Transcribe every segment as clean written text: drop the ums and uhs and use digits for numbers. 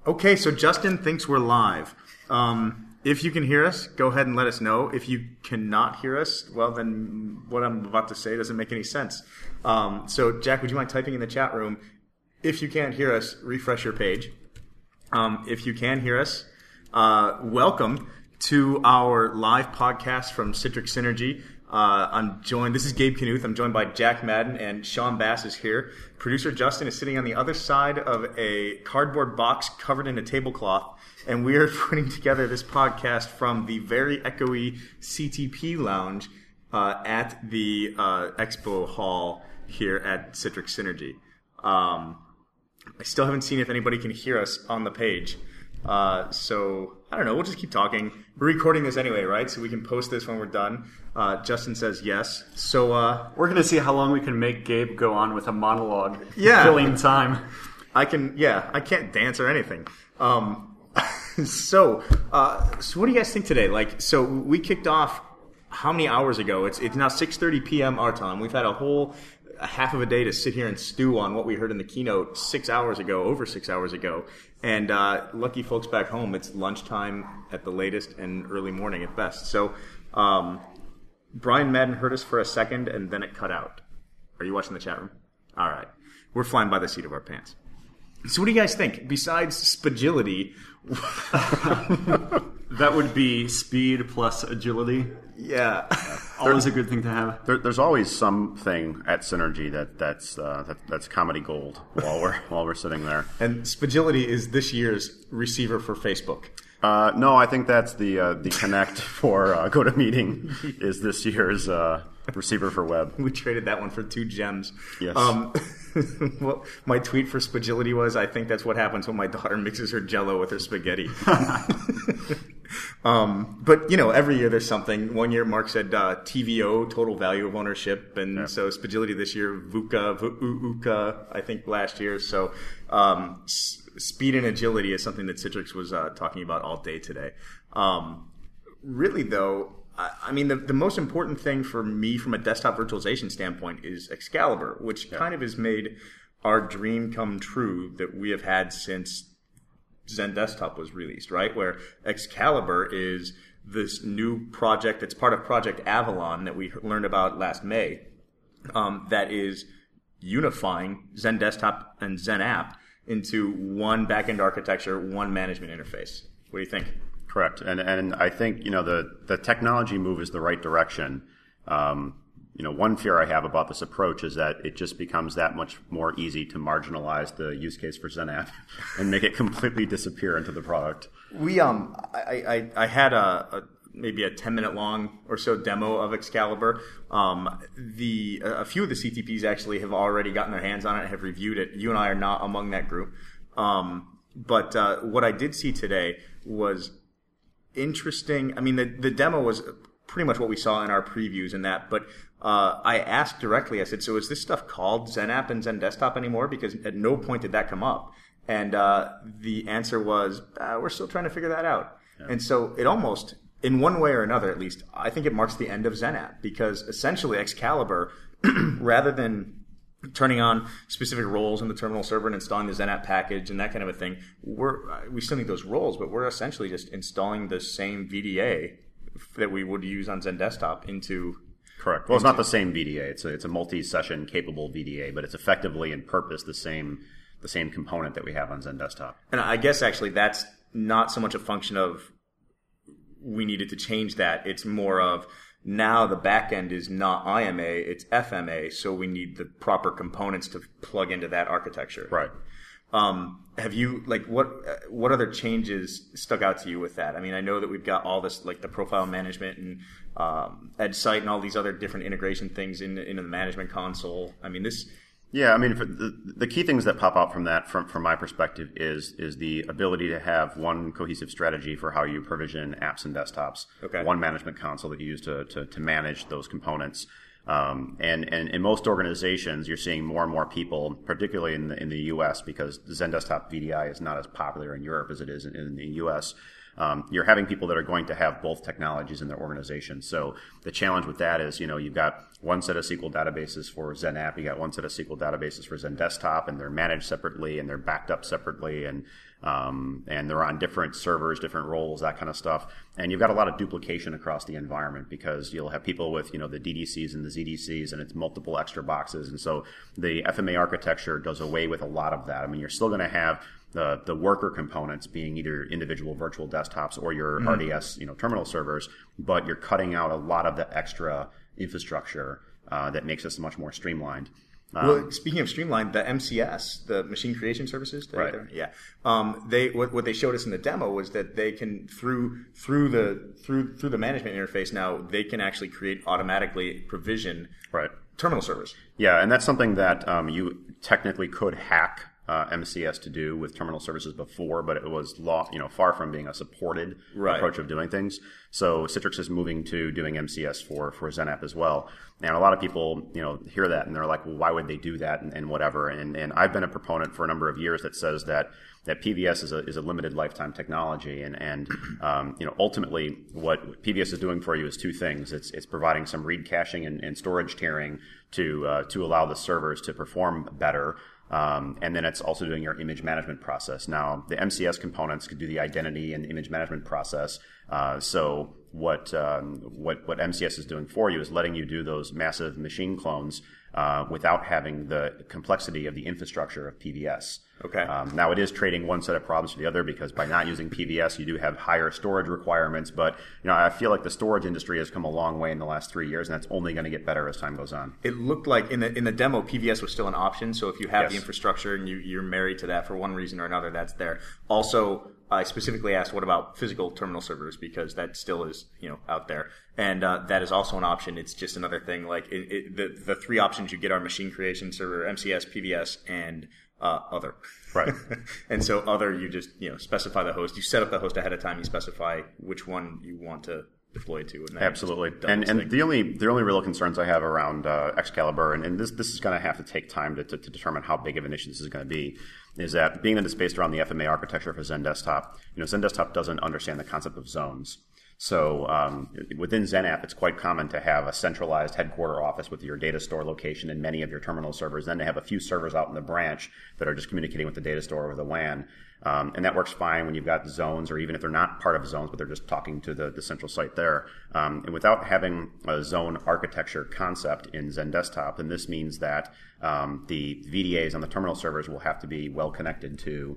Okay, so Justin thinks we're live. If you can hear us, go ahead and let us know. If you cannot hear us, well, then what I'm about to say doesn't make any sense. So, Jack, would you mind typing in the chat room? If you can't hear us, refresh your page. If you can hear us, welcome to our live podcast from Citrix Synergy. This is Gabe Knuth. I'm joined by Jack Madden, and Sean Bass is here. Producer Justin is sitting on the other side of a cardboard box covered in a tablecloth, and we are putting together this podcast from the very echoey CTP lounge at the expo hall here at Citrix Synergy. I still haven't seen if anybody can hear us on the page. So, I don't know, we'll just keep talking. We're recording this anyway, right? So we can post this when we're done. Justin says yes. So, we're going to see how long we can make Gabe go on with a monologue. Yeah. Filling time. I can't dance or anything. So what do you guys think today? So we kicked off how many hours ago? It's now 6:30 p.m. our time. We've had a half of a day to sit here and stew on what we heard in the keynote over 6 hours ago. And lucky folks back home, it's lunchtime at the latest and early morning at best. So Brian Madden heard us for a second, and then it cut out. Are you watching the chat room? All right. We're flying by the seat of our pants. So what do you guys think? Besides spagility... That would be speed plus agility. Yeah. Always a good thing to have. There's always something at Synergy that's comedy gold while we're sitting there. And Spagility is this year's receiver for Facebook. No, I think that's the Connect for GoToMeeting is this year's receiver for web. We traded that one for 2 gems. Yes. Well, my tweet for Spagility was, I think that's what happens when my daughter mixes her Jell-O with her spaghetti. But, every year there's something. One year Mark said TVO, total value of ownership, and so Spagility this year, VUCA, I think last year. So speed and agility is something that Citrix was talking about all day today. Really, though, I mean, the most important thing for me from a desktop virtualization standpoint is Excalibur, which kind of has made our dream come true that we have had since Zen Desktop was released, right? Where Excalibur is this new project that's part of Project Avalon that we learned about last May, that is unifying Zen Desktop and Zen App into one backend architecture, one management interface. What do you think? Correct, and I think the technology move is the right direction. One fear I have about this approach is that it just becomes that much more easy to marginalize the use case for Zen App and make it completely disappear into the product. We I had maybe a 10-minute long or so demo of Excalibur. A few of the CTPs actually have already gotten their hands on it, have reviewed it. You and I are not among that group. But what I did see today was interesting. I mean, the demo was pretty much what we saw in our previews and that, but I asked directly, I said, so is this stuff called Zen App and Zen Desktop anymore? Because at no point did that come up. And the answer was, we're still trying to figure that out. Yeah. And so it almost, in one way or another at least, I think it marks the end of Zen App, because essentially Excalibur, rather than turning on specific roles in the terminal server and installing the Zen App package and that kind of a thing, we still need those roles, but we're essentially just installing the same VDA that we would use on Zen Desktop into... Correct. Well, it's not the same VDA. It's a multi-session capable VDA, but it's effectively in purpose the same component that we have on Zen Desktop. And I guess actually that's not so much a function of we needed to change that. It's more of now the backend is not IMA, it's FMA, so we need the proper components to plug into that architecture. Right. Have you, what other changes stuck out to you with that? I mean, I know that we've got all this, the profile management and EdgeSite and all these other different integration things into the management console. I mean, this... Yeah, I mean, the key things that pop out from that, from my perspective, is the ability to have one cohesive strategy for how you provision apps and desktops. Okay. One management console that you use to manage those components. And in most organizations, you're seeing more and more people, particularly in the U.S., because Zen Desktop VDI is not as popular in Europe as it is in the U.S., you're having people that are going to have both technologies in their organization. So the challenge with that is, you've got one set of SQL databases for Zen App, you got one set of SQL databases for Zen Desktop, and they're managed separately and they're backed up separately. And and they're on different servers, different roles, that kind of stuff. And you've got a lot of duplication across the environment because you'll have people with, the DDCs and the ZDCs, and it's multiple extra boxes. And so the FMA architecture does away with a lot of that. I mean, you're still going to have the worker components being either individual virtual desktops or your RDS, terminal servers, but you're cutting out a lot of the extra infrastructure that makes us much more streamlined. Well, speaking of streamlined, the MCS, the machine creation services, right? Yeah. What they showed us in the demo was that they can through the management interface now they can actually create automatically provision terminal servers. Yeah, and that's something that you technically could hack MCS to do with terminal services before, but it was far from being a supported approach of doing things. So Citrix is moving to doing MCS for XenApp as well. And a lot of people, hear that and they're like, well, why would they do that and whatever? And I've been a proponent for a number of years that says that PVS is a limited lifetime technology, and ultimately what PVS is doing for you is two things. It's providing some read caching and storage tiering to allow the servers to perform better. And then it's also doing your image management process. Now, the MCS components could do the identity and image management process. So what MCS is doing for you is letting you do those massive machine clones without having the complexity of the infrastructure of PVS. Okay. Now, it is trading one set of problems for the other because by not using PVS, you do have higher storage requirements. But I feel like the storage industry has come a long way in the last 3 years, and that's only going to get better as time goes on. It looked like in the demo, PVS was still an option. So if you have the infrastructure and you're married to that for one reason or another, that's there. Also, I specifically asked, what about physical terminal servers? Because that still is, out there. And that is also an option. It's just another thing. Like the three options you get are machine creation server, MCS, PVS, and other. Right. And so other, you just, specify the host. You set up the host ahead of time. You specify which one you want to deploy to. And absolutely. And the only real concerns I have around Excalibur, and this is going to have to take time to determine how big of an issue this is going to be, is that being that it's based around the FMA architecture for XenDesktop, XenDesktop doesn't understand the concept of zones. So within XenApp, it's quite common to have a centralized headquarter office with your data store location and many of your terminal servers, then to have a few servers out in the branch that are just communicating with the data store over the WAN. And that works fine when you've got zones, or even if they're not part of zones, but they're just talking to the central site there. And without having a zone architecture concept in XenDesktop, then this means that the VDAs on the terminal servers will have to be well connected to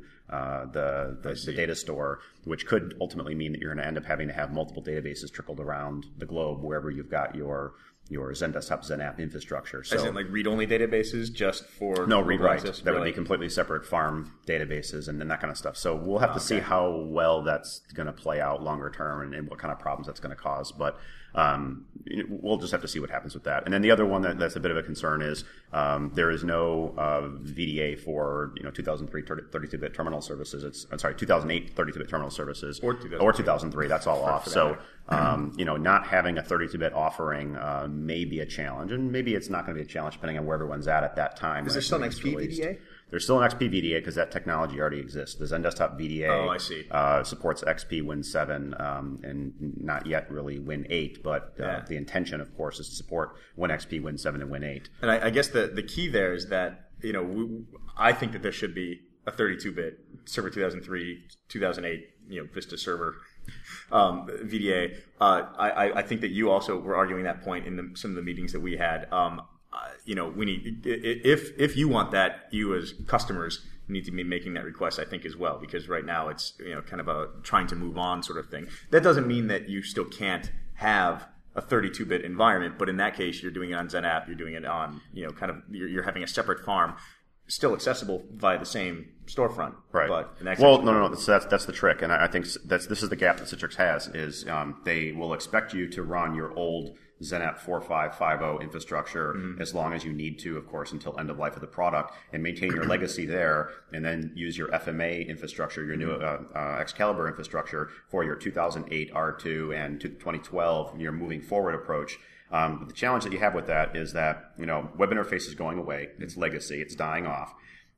the data store, which could ultimately mean that you're going to end up having to have multiple databases trickled around the globe wherever you've got your XenDesktop, XenApp infrastructure. So, as in like read-only databases just for... No, read-write. That would be completely separate farm databases and that kind of stuff. So we'll have to see how well that's going to play out longer term and what kind of problems that's going to cause. But we'll just have to see what happens with that. And then the other one that's a bit of a concern is there is no VDA for 2003 32-bit terminal services. 2008 32-bit terminal services or 2003. That's all off. So not having a 32-bit offering may be a challenge, and maybe it's not going to be a challenge depending on where everyone's at that time. Is there still an XP VDA? There's still an XP VDA because that technology already exists. The XenDesktop VDA supports XP Win 7 and not yet really Win 8, but the intention, of course, is to support Win XP, Win 7, and Win 8. And I guess the key there is that, I think that there should be a 32-bit Server 2003, 2008, Vista Server VDA. I think that you also were arguing that point in some of the meetings that we had. We need, if you want that, you as customers need to be making that request, I think, as well, because right now it's kind of a trying to move on sort of thing. That doesn't mean that you still can't have a 32-bit environment, but in that case, you're doing it on XenApp, you're doing it on you're having a separate farm, still accessible via the same storefront. Right. But no. So that's the trick, and I think this is the gap that Citrix has is they will expect you to run your old XenApp 4550 infrastructure as long as you need to, of course, until end of life of the product, and maintain your legacy there, and then use your FMA infrastructure, your new Excalibur infrastructure for your 2008 R2 and 2012 your moving forward approach. The challenge that you have with that is that web interface is going away, it's legacy, it's dying off.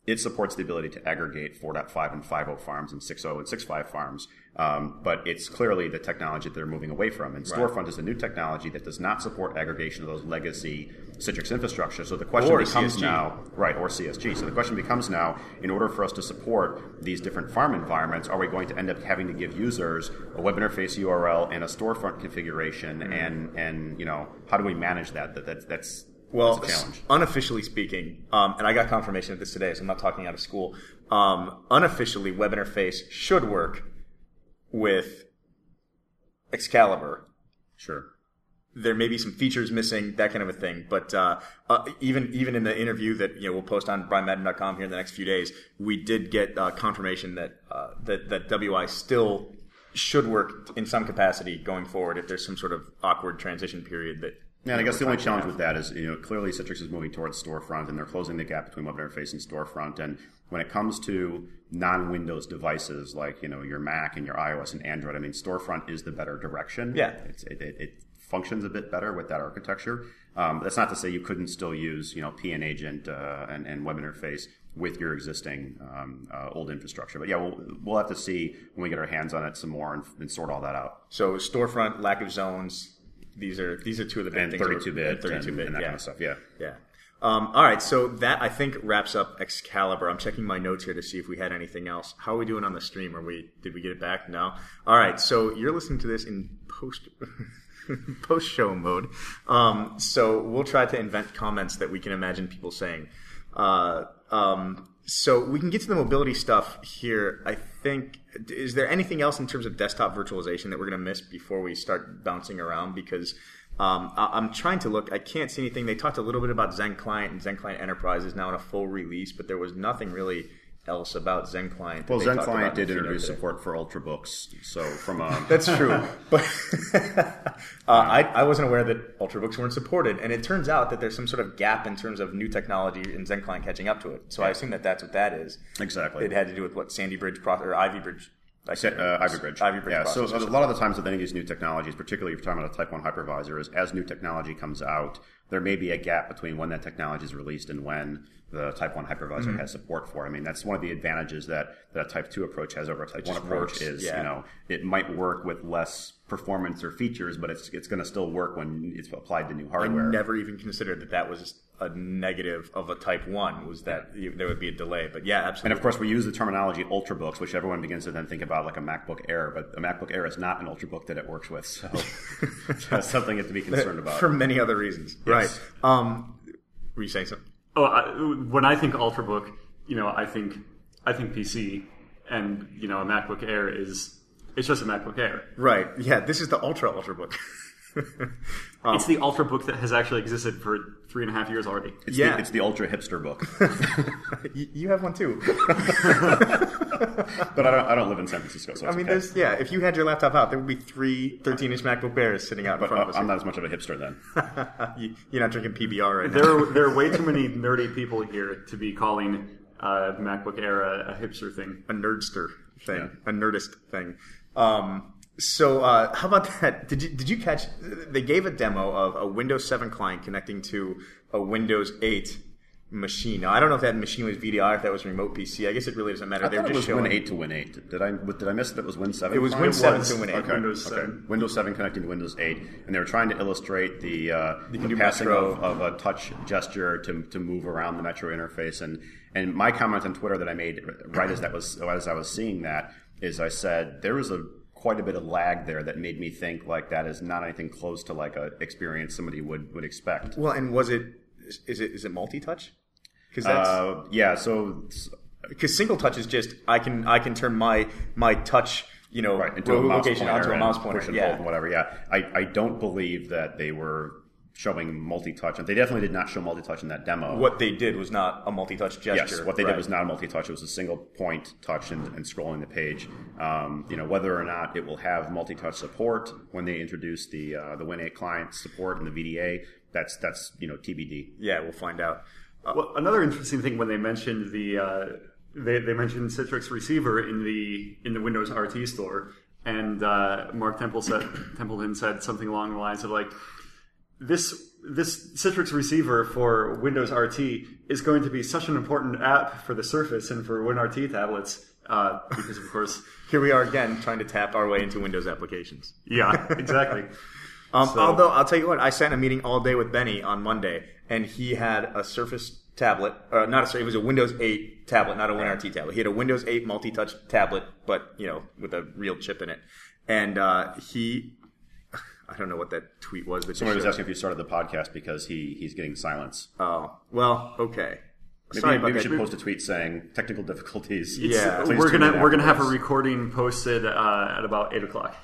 it supports the ability to aggregate 4.5 and 5.0 farms and 6.0 and 6.5 farms. But it's clearly the technology that they're moving away from. And Storefront is a new technology that does not support aggregation of those legacy Citrix infrastructure. So the question becomes now, or CSG. So the question becomes now, in order for us to support these different farm environments, are we going to end up having to give users a web interface URL and a storefront configuration? And how do we manage that? That's a challenge. Unofficially speaking, and I got confirmation of this today, so I'm not talking out of school. Unofficially, web interface should work with Excalibur. Sure. There may be some features missing, that kind of a thing. But even in the interview that we'll post on brianmadden.com here in the next few days, we did get confirmation that that WI still should work in some capacity going forward if there's some sort of awkward transition period that. Yeah, and I guess the only challenge with that is, clearly Citrix is moving towards Storefront, and they're closing the gap between web interface and Storefront. And when it comes to non-Windows devices like, your Mac and your iOS and Android, I mean, Storefront is the better direction. Yeah. It functions a bit better with that architecture. That's not to say you couldn't still use, PN Agent and web interface with your existing old infrastructure. But yeah, we'll have to see when we get our hands on it some more and sort all that out. So Storefront, lack of zones. These are two of the big things. 32-bit, 32-bit, and that kind of stuff. Yeah. Yeah. All right, so that I think wraps up Excalibur. I'm checking my notes here to see if we had anything else. How are we doing on the stream? Did we get it back? No. All right, so you're listening to this in post show mode. So we'll try to invent comments that we can imagine people saying. So we can get to the mobility stuff here. I think, is there anything else in terms of desktop virtualization that we're going to miss before we start bouncing around? Because I'm trying to look. I can't see anything. They talked a little bit about Zen Client, and Zen Client Enterprise is now in a full release, but there was nothing really else about Zen Client. Well, Zen Client did introduce support for Ultrabooks, so from a... That's true, but I wasn't aware that Ultrabooks weren't supported, and it turns out that there's some sort of gap in terms of new technology in Zen Client catching up to it. So I assume that that's what that is. Exactly. It had to do with Sandy Bridge or Ivy Bridge. Ivy Bridge. Yeah, so a lot of the times with any of these new technologies, particularly if you're talking about a Type 1 hypervisor, is as new technology comes out, there may be a gap between when that technology is released and when the Type 1 hypervisor has support for it. I mean, that's one of the advantages that a Type 2 approach has over a Type 1 approach is, it might work with less performance or features, but it's going to still work when it's applied to new hardware. I never even considered that was a negative of a Type 1, was that there would be a delay. But yeah, absolutely. And of course, we use the terminology Ultrabooks, which everyone begins to then think about like a MacBook Air, but a MacBook Air is not an Ultrabook that it works with. So that's something you have to be concerned about. For many other reasons. Yes. Right. Were you saying something? When I think Ultrabook, I think PC, and a MacBook Air it's just a MacBook Air. Right. Yeah. This is the Ultrabook. It's the Ultrabook that has actually existed for 3.5 years already. It's the Ultra Hipster book. You have one too. But I don't live in San Francisco, so it's okay. If you had your laptop out, there would be 3 13-inch MacBook Airs sitting out in front of us. I'm not as much of a hipster then. You're not drinking PBR right now. There are way too many nerdy people here to be calling MacBook Air a hipster thing. A nerdster thing. Yeah. A nerdist thing. So how about that? Did you catch? They gave a demo of a Windows 7 client connecting to a Windows 8 machine. Now I don't know if that machine was VDI, if that was remote PC. I guess it really doesn't matter. They were just showing Win 8 to Win 8. Did I miss that? It was Win 7? It was Win 7 to Win 8. Okay. Windows 7. Windows 7 connecting to Windows 8, and they were trying to illustrate the passing of a touch gesture to move around the Metro interface. And my comment on Twitter that I made right as I was seeing that is I said there was quite a bit of lag there that made me think like that is not anything close to like a experience somebody would expect. Well, and is it multi-touch? Because single touch is just I can turn my touch into a location onto a mouse pointer, push and hold and whatever. Yeah, I don't believe that they were showing multi-touch, and they definitely did not show multi-touch in that demo. What they did was not a multi-touch gesture. Yes, what they did was not a multi-touch. It was a single point touch and scrolling the page. Whether or not it will have multi-touch support when they introduce the Win 8 client support and the VDA, that's TBD. Yeah, we'll find out. Well, another interesting thing when they mentioned they mentioned Citrix Receiver in the Windows RT store, and Mark Templeton said something along the lines of like, this this Citrix receiver for Windows RT is going to be such an important app for the Surface and for WinRT tablets because, of course... Here we are again trying to tap our way into Windows applications. Yeah, exactly. Although, I'll tell you what, I sat in a meeting all day with Benny on Monday, and he had a Surface tablet, it was a Windows 8 tablet, not a WinRT tablet. He had a Windows 8 multi-touch tablet, but, with a real chip in it. And I don't know what that tweet was. Somebody was asking if you started the podcast because he's getting silence. Oh, well, okay. Maybe we should post a tweet saying technical difficulties. Yeah, we're gonna have a recording posted at about 8:00.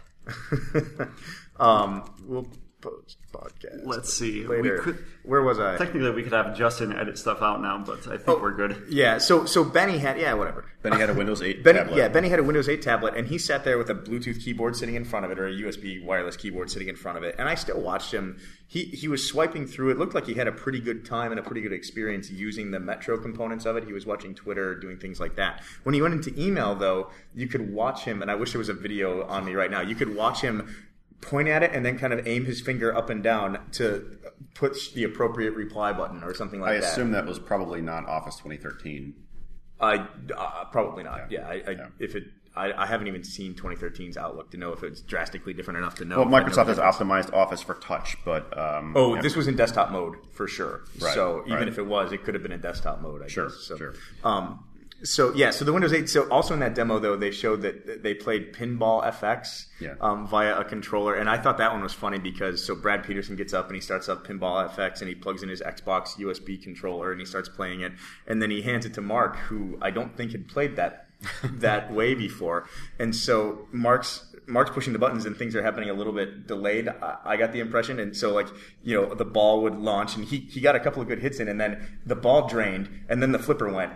We'll post podcast. Let's see. Later. Where was I? Technically, we could have Justin edit stuff out now, but I think we're good. Yeah. So Benny had whatever. Benny had a Windows 8 tablet. Yeah, Benny had a Windows 8 tablet, and he sat there with a Bluetooth keyboard sitting in front of it, or a USB wireless keyboard sitting in front of it. And I still watched him. He was swiping through. It looked like he had a pretty good time and a pretty good experience using the Metro components of it. He was watching Twitter, doing things like that. When he went into email, though, you could watch him, and I wish there was a video on me right now. You could watch him point at it and then kind of aim his finger up and down to push the appropriate reply button or something like that. I assume that was probably not Office 2013. Probably not. Yeah. I haven't even seen 2013's Outlook to know if it's drastically different enough to know. Well, Microsoft has optimized Office for touch, but this was in desktop mode for sure. Right, so even if it was, it could have been in desktop mode. I guess. Sure. So the Windows 8. So also in that demo though, they showed that they played Pinball FX via a controller, and I thought that one was funny because Brad Peterson gets up and he starts up Pinball FX and he plugs in his Xbox USB controller and he starts playing it, and then he hands it to Mark, who I don't think had played that way before, and so Mark's pushing the buttons and things are happening a little bit delayed. I got the impression, and so the ball would launch and he got a couple of good hits in, and then the ball drained and then the flipper went.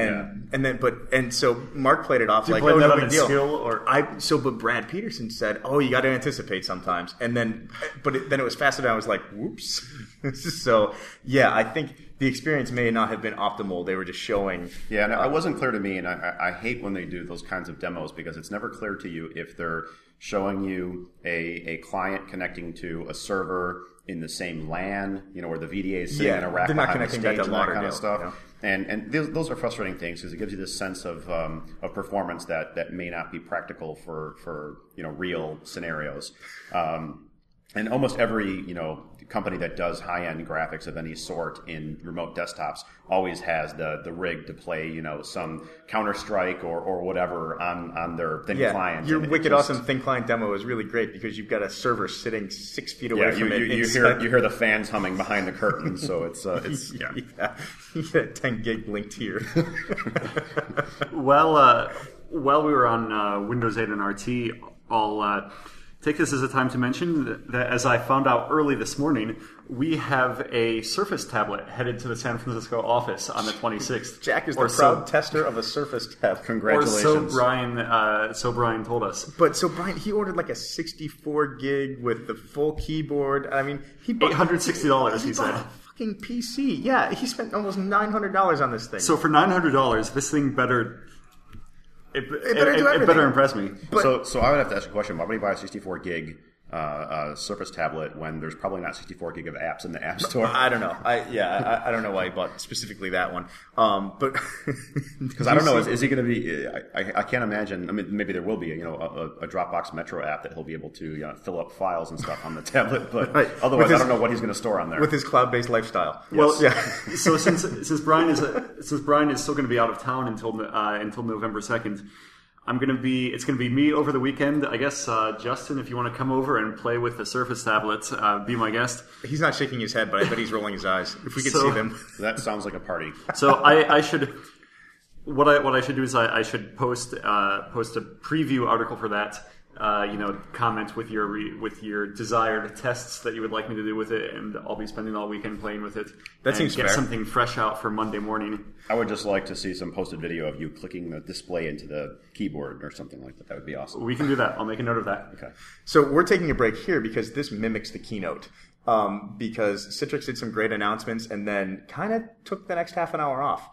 So Mark played it off like, oh, no big deal. But Brad Peterson said, oh, you got to anticipate sometimes. And then, then it was faster than I was like, whoops. So yeah, I think the experience may not have been optimal. They were just showing. Yeah, and it wasn't clear to me, and I hate when they do those kinds of demos because it's never clear to you if they're showing you a client connecting to a server in the same LAN, where the VDA is sitting in a rack behind the stage and that kind of stuff. And those are frustrating things because it gives you this sense of performance that may not be practical for real scenarios. And almost every company that does high-end graphics of any sort in remote desktops always has the rig to play some Counter-Strike or whatever on their thin client. Your wicked awesome thin client demo is really great because you've got a server sitting 6 feet away from it. You hear the fans humming behind the curtain, so it's You got 10 gig linked here. While we were on Windows 8 and RT, I'll take this as a time to mention that as I found out early this morning, we have a Surface tablet headed to the San Francisco office on the 26th. Jack is the proud tester of a Surface tablet. Congratulations. Or so Brian told us. But so Brian, he ordered like a 64 gig with the full keyboard. I mean, he bought $860, he said. Bought a fucking PC. Yeah, he spent almost $900 on this thing. So for $900, this thing better... It better better impress me. So I would have to ask a question. Why would you buy a 64 gig Surface tablet when there's probably not 64 gig of apps in the App Store? I don't know. I don't know why he bought specifically that one. But because I don't know, is he going to be? I can't imagine. I mean, maybe there will be a Dropbox Metro app that he'll be able to fill up files and stuff on the tablet. But otherwise, I don't know what he's going to store on there with his cloud-based lifestyle. Well, yeah. So since Brian is still going to be out of town until November 2nd. It's going to be me over the weekend. I guess, Justin, if you want to come over and play with the Surface tablets, be my guest. He's not shaking his head, but I bet he's rolling his eyes. If we could see them. That sounds like a party. So I should, what I should do is I should post a preview article for that. Comment with your desired tests that you would like me to do with it, and I'll be spending all weekend playing with it. That seems fair. Get something fresh out for Monday morning. I would just like to see some posted video of you clicking the display into the keyboard or something like that. That would be awesome. We can do that. I'll make a note of that. Okay. So we're taking a break here because this mimics the keynote. Because Citrix did some great announcements and then kind of took the next half an hour off.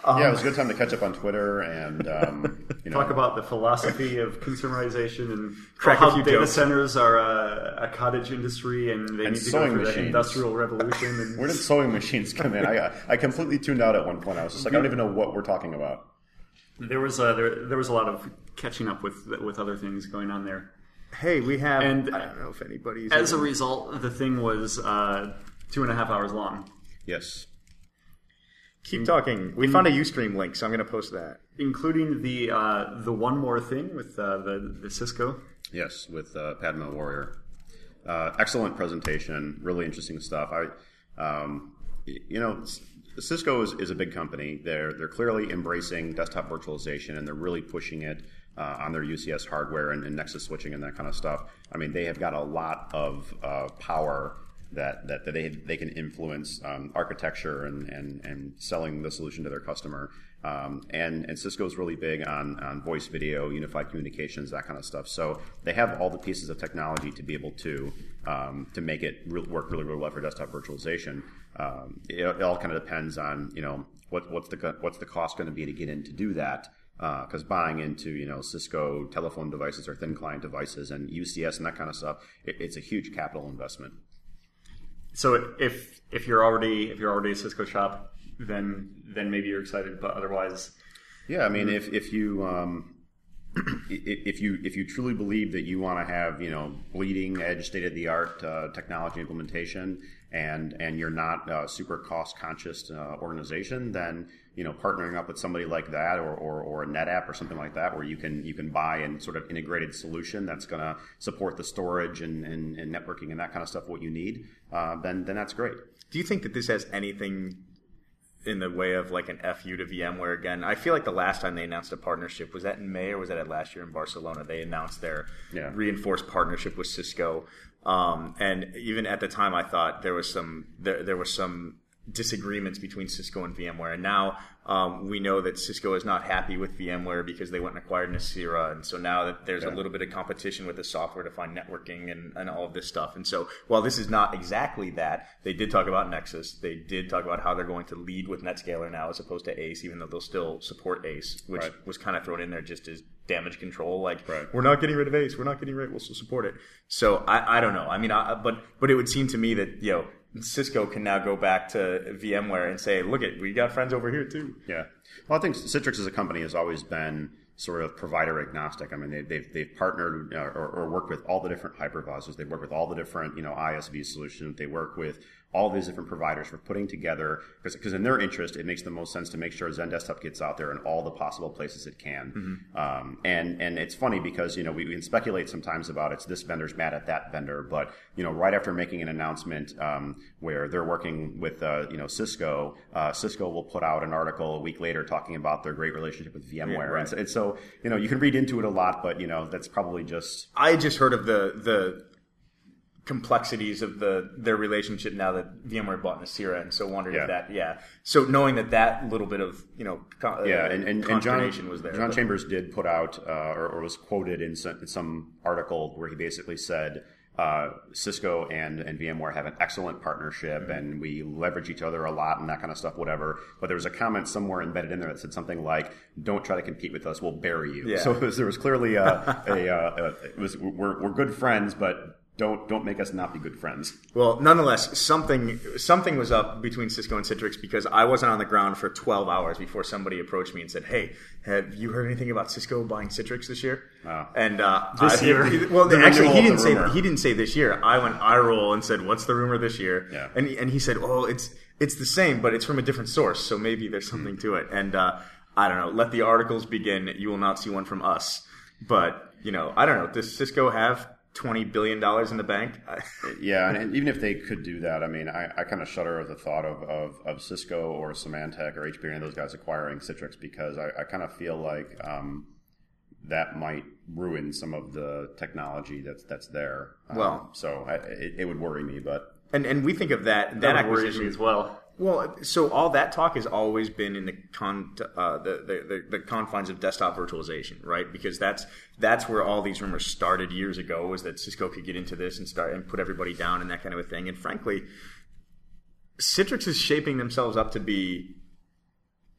Yeah, it was a good time to catch up on Twitter and Talk about the philosophy of consumerization and Crack a how few data jokes. centers are a cottage industry and they need to go sewing through the machines. industrial revolution. And where did sewing machines come in? I completely tuned out at one point. I was just like, I don't even know what we're talking about. there was a lot of catching up with other things going on there. Hey, we have. And I don't know if anybody's. As a result, the thing was 2.5 hours long. Yes. Keep talking. We found a Ustream link, so I'm going to post that. Including the one more thing with the Cisco. Yes, with Padma Warrior. Excellent presentation. Really interesting stuff. Cisco is a big company. They're clearly embracing desktop virtualization, and they're really pushing it on their UCS hardware and Nexus switching and that kind of stuff. I mean, they have got a lot of power that they can influence architecture and selling the solution to their customer. And Cisco is really big on voice, video, unified communications, that kind of stuff. So they have all the pieces of technology to be able to make it work really, really well for desktop virtualization. It all kind of depends on what's the cost going to be to get in to do that. Because buying into Cisco telephone devices or thin client devices and UCS and that kind of stuff, it's a huge capital investment. So if you're already a Cisco shop, then maybe you're excited, but otherwise, yeah. I mean, if you truly believe that you want to have bleeding edge, state of the art technology implementation, and you're not a super cost conscious organization, then partnering up with somebody like that or a NetApp or something like that, where you can buy a sort of integrated solution that's going to support the storage and networking and that kind of stuff, what you need, then that's great. Do you think that this has anything in the way of like an FU to VMware again? I feel like the last time they announced a partnership, was that in May or was that last year in Barcelona? They announced their reinforced partnership with Cisco. And even at the time, I thought there was some disagreements between Cisco and VMware. And now we know that Cisco is not happy with VMware because they went and acquired Nicira. And so now that there's a little bit of competition with the software-defined networking and all of this stuff. And so while this is not exactly that, they did talk about Nexus. They did talk about how they're going to lead with NetScaler now as opposed to ACE, even though they'll still support ACE, which was kind of thrown in there just as damage control. Like, we're not getting rid of ACE. We're not getting rid. We'll still support it. So I don't know. I mean, but it would seem to me that, Cisco can now go back to VMware and say, look, we got friends over here too. Yeah. Well, I think Citrix as a company has always been sort of provider agnostic. I mean, they've partnered or worked with all the different hypervisors. They work with all the different ISV solutions. They work with all these different providers for putting together, because in their interest, it makes the most sense to make sure Zen Desktop gets out there in all the possible places it can. Mm-hmm. And it's funny because, we can speculate sometimes about it's this vendor's mad at that vendor, but, right after making an announcement where they're working with, Cisco, Cisco will put out an article a week later talking about their great relationship with VMware. Yeah, right. And so, you can read into it a lot, but, that's probably just... I just heard of the complexities of their relationship now that VMware bought Nicira, and so wondered if that, So knowing that little bit of, and consternation was there. John Chambers did put out, or was quoted in some article where he basically said, Cisco and VMware have an excellent partnership, and we leverage each other a lot and that kind of stuff, whatever. But there was a comment somewhere embedded in there that said something like, "Don't try to compete with us; we'll bury you." Yeah. So there was clearly we're good friends, but don't make us not be good friends. Well, nonetheless, something was up between Cisco and Citrix, because I wasn't on the ground for 12 hours before somebody approached me and said, "Hey, have you heard anything about Cisco buying Citrix this year?" And this year? Well, actually, he didn't say this year. I went eye roll and said, "What's the rumor this year?" Yeah. And he said, "Oh, it's the same, but it's from a different source, so maybe there's something to it." And I don't know. Let the articles begin. You will not see one from us. But I don't know. Does Cisco have $20 billion in the bank? Yeah, and even if they could do that, I mean, I kind of shudder at the thought of Cisco or Symantec or HP and those guys acquiring Citrix, because I kind of feel like that might ruin some of the technology that's there. So it would worry me, but and we think of that acquisition as well. Well, so all that talk has always been in the confines of desktop virtualization, right? Because that's where all these rumors started years ago, was that Cisco could get into this and put everybody down and that kind of a thing. And frankly, Citrix is shaping themselves up to be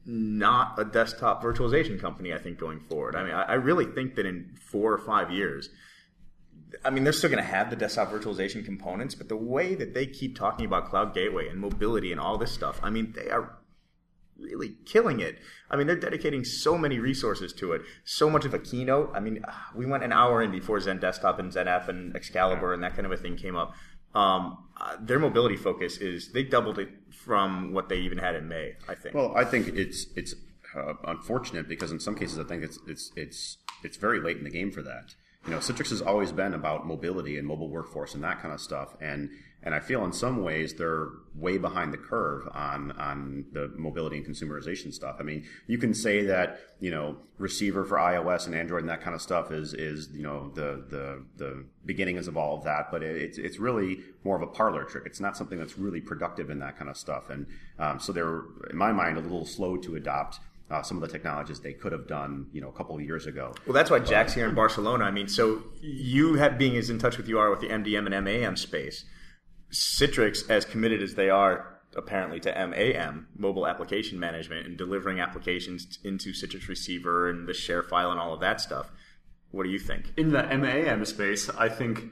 not a desktop virtualization company, I think, going forward. I mean, I really think that in 4 or 5 years, I mean, they're still going to have the desktop virtualization components, but the way that they keep talking about cloud gateway and mobility and all this stuff, I mean, they are really killing it. I mean, they're dedicating so many resources to it, so much of a keynote. I mean, we went an hour in before Zen Desktop and Zen App and Excalibur and that kind of a thing came up. Their mobility focus they doubled it from what they even had in May, I think. Well, I think it's unfortunate because in some cases I think it's very late in the game for that. You know, Citrix has always been about mobility and mobile workforce and that kind of stuff, and I feel in some ways they're way behind the curve on the mobility and consumerization stuff. I mean, you can say that, you know, receiver for iOS and Android and that kind of stuff is you know, the beginnings of all of that, but it's really more of a parlor trick. It's not something that's really productive in that kind of stuff, and so they're, in my mind, a little slow to adopt some of the technologies they could have done, you know, a couple of years ago. Well, that's why Jack's here in Barcelona. I mean, so you being as in touch with you are with the MDM and MAM space, Citrix, as committed as they are apparently to MAM, mobile application management, and delivering applications into Citrix Receiver and the share file and all of that stuff. What do you think? In the MAM space, I think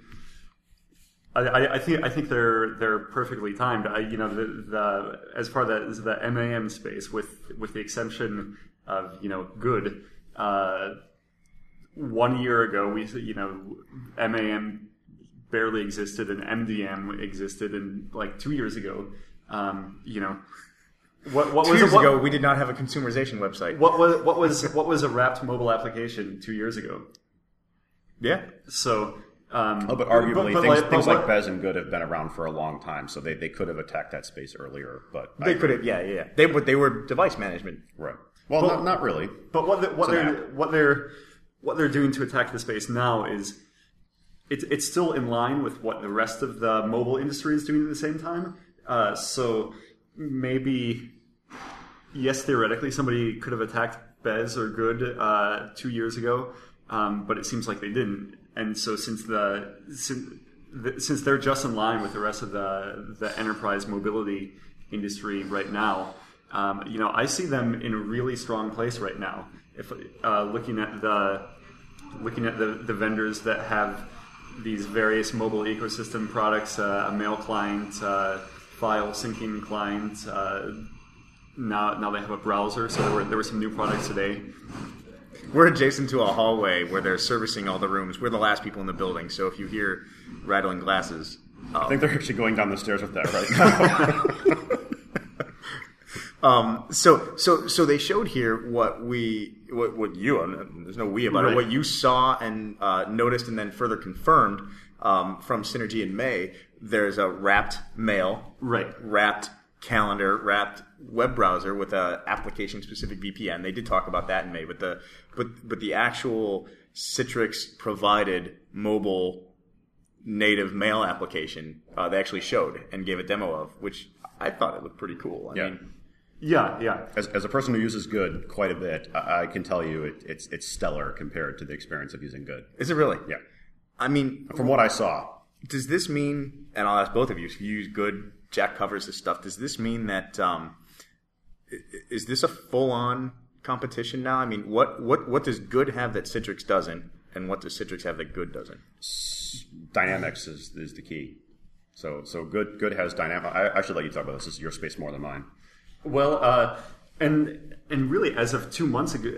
they're perfectly timed. You know, the as far as the MAM space, with the exception of, you know, Good, 1 year ago MAM barely existed and MDM existed, and like 2 years ago, you know, what was 2 years ago we did not have a consumerization website. What was a wrapped mobile application 2 years ago? Yeah, so. But arguably, things like Bez and Good have been around for a long time, so they could have attacked that space earlier. But they could have, yeah. They were device management, right? Well, not really. But what they're doing to attack the space now is it's still in line with what the rest of the mobile industry is doing at the same time. So maybe, yes, theoretically, somebody could have attacked Bez or Good 2 years ago, but it seems like they didn't. And so since they're just in line with the rest of the enterprise mobility industry right now, you know, I see them in a really strong place right now. If looking at the vendors that have these various mobile ecosystem products, a mail client, file syncing client, now they have a browser. So there were some new products today. We're adjacent to a hallway where they're servicing all the rooms. We're the last people in the building, so if you hear rattling glasses... I think they're actually going down the stairs with that right now. So they showed here what you, there's no we about it, what you saw and noticed and then further confirmed from Synergy in May. There's a wrapped mail, wrapped calendar, wrapped web browser with a application-specific VPN. They did talk about that in May, but the actual Citrix provided mobile native mail application they actually showed and gave a demo of, which I thought it looked pretty cool. I mean, yeah. As a person who uses Good quite a bit, I can tell you it's stellar compared to the experience of using Good. Is it really? Yeah. I mean, from what I saw. Does this mean, and I'll ask both of you, if you use Good, Jack covers this stuff, does this mean that is this a full-on competition now? I mean, what does Good have that Citrix doesn't, and what does Citrix have that Good doesn't? Dynamics is the key. So Good has dynamic. I should let you talk about this. This is your space more than mine. Well, and really, as of 2 months ago,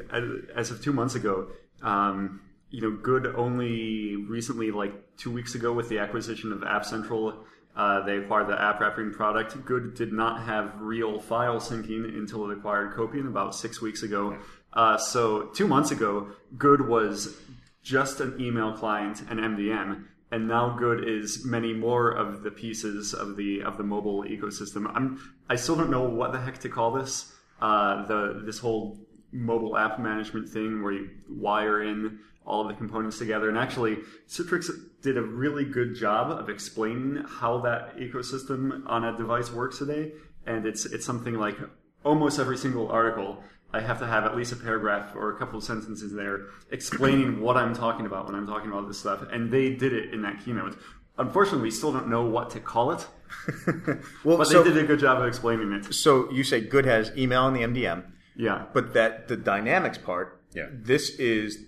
you know, Good only recently, like 2 weeks ago, with the acquisition of App Central, they acquired the app wrapping product. Good did not have real file syncing until it acquired Copian about 6 weeks ago. So 2 months ago, Good was just an email client and MDM, and now Good is many more of the pieces of the mobile ecosystem. I still don't know what the heck to call this. This whole mobile app management thing where you wire in all of the components together. And actually, Citrix did a really good job of explaining how that ecosystem on a device works today. And it's something like almost every single article, I have to have at least a paragraph or a couple of sentences there explaining what I'm talking about when I'm talking about this stuff. And they did it in that keynote. Unfortunately, we still don't know what to call it. But they did a good job of explaining it. So you say Good has email and the MDM. Yeah. But that the dynamics part, this is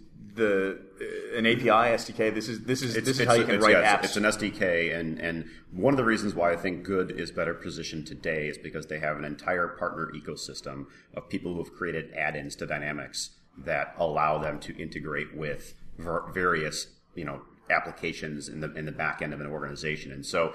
an API SDK. This is how you can write apps. It's an SDK, and one of the reasons why I think Good is better positioned today is because they have an entire partner ecosystem of people who have created add-ins to Dynamics that allow them to integrate with various applications in the back end of an organization. And so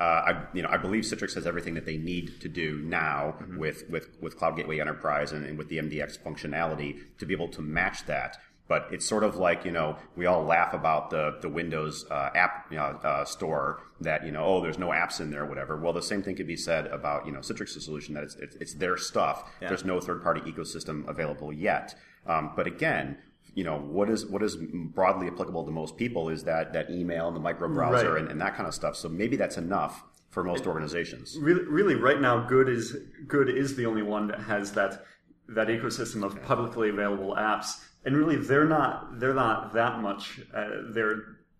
I believe Citrix has everything that they need to do now with Cloud Gateway Enterprise and with the MDX functionality to be able to match that. But it's sort of like, we all laugh about the Windows app store that, there's no apps in there or whatever. Well, the same thing could be said about, Citrix's solution, that it's their stuff. Yeah. There's no third-party ecosystem available yet. But again, what is broadly applicable to most people is that email and the micro browser and that kind of stuff. So maybe that's enough for most organizations. Really, right now, Good is the only one that has that ecosystem of publicly available apps. And really, they're not that much. They're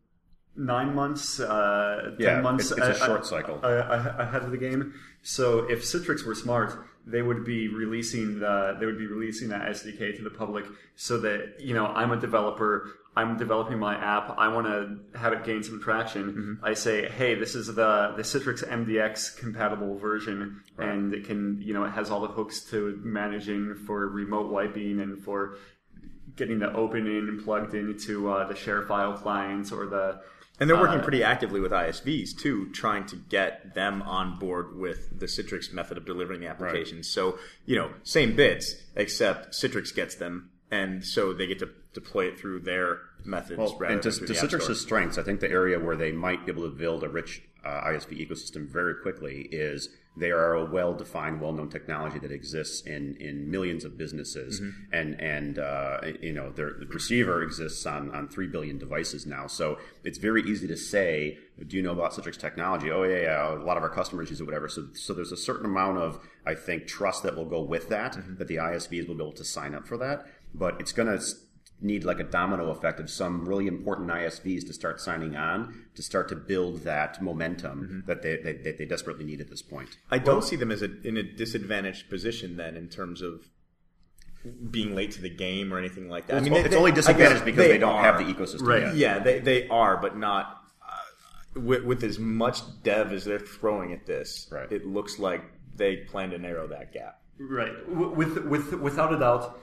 9 months, 10 months. It's a short cycle ahead of the game. So if Citrix were smart, they would be releasing that SDK to the public, so that I'm a developer. I'm developing my app. I want to have it gain some traction. Mm-hmm. I say, hey, this is the Citrix MDX compatible version, and it can it has all the hooks to managing for remote wiping and for getting the open in and plugged into the share file clients or the... And they're working pretty actively with ISVs, too, trying to get them on board with the Citrix method of delivering the application. Right. So, same bits, except Citrix gets them, and so they get to deploy it through their methods. Well, and to Citrix's strengths, I think the area where they might be able to build a rich ISV ecosystem very quickly is they are a well-defined, well-known technology that exists in millions of businesses, and the receiver exists on 3 billion devices now. So it's very easy to say, do you know about Citrix technology? Oh yeah, a lot of our customers use it, whatever. So there's a certain amount of, I think, trust that will go with that, that the ISVs will be able to sign up for that. But it's going to need like a domino effect of some really important ISVs to start signing on, to start to build that momentum that they desperately need at this point. I don't see them as in a disadvantaged position then in terms of being late to the game or anything like that. It's only disadvantaged because they don't have the ecosystem yet. Yeah, they are, but not with as much dev as they're throwing at this. Right. It looks like they plan to narrow that gap. Right. Without a doubt.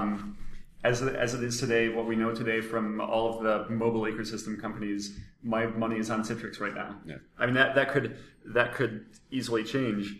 As it is today, what we know today from all of the mobile ecosystem companies, my money is on Citrix right now. Yeah. I mean that could easily change.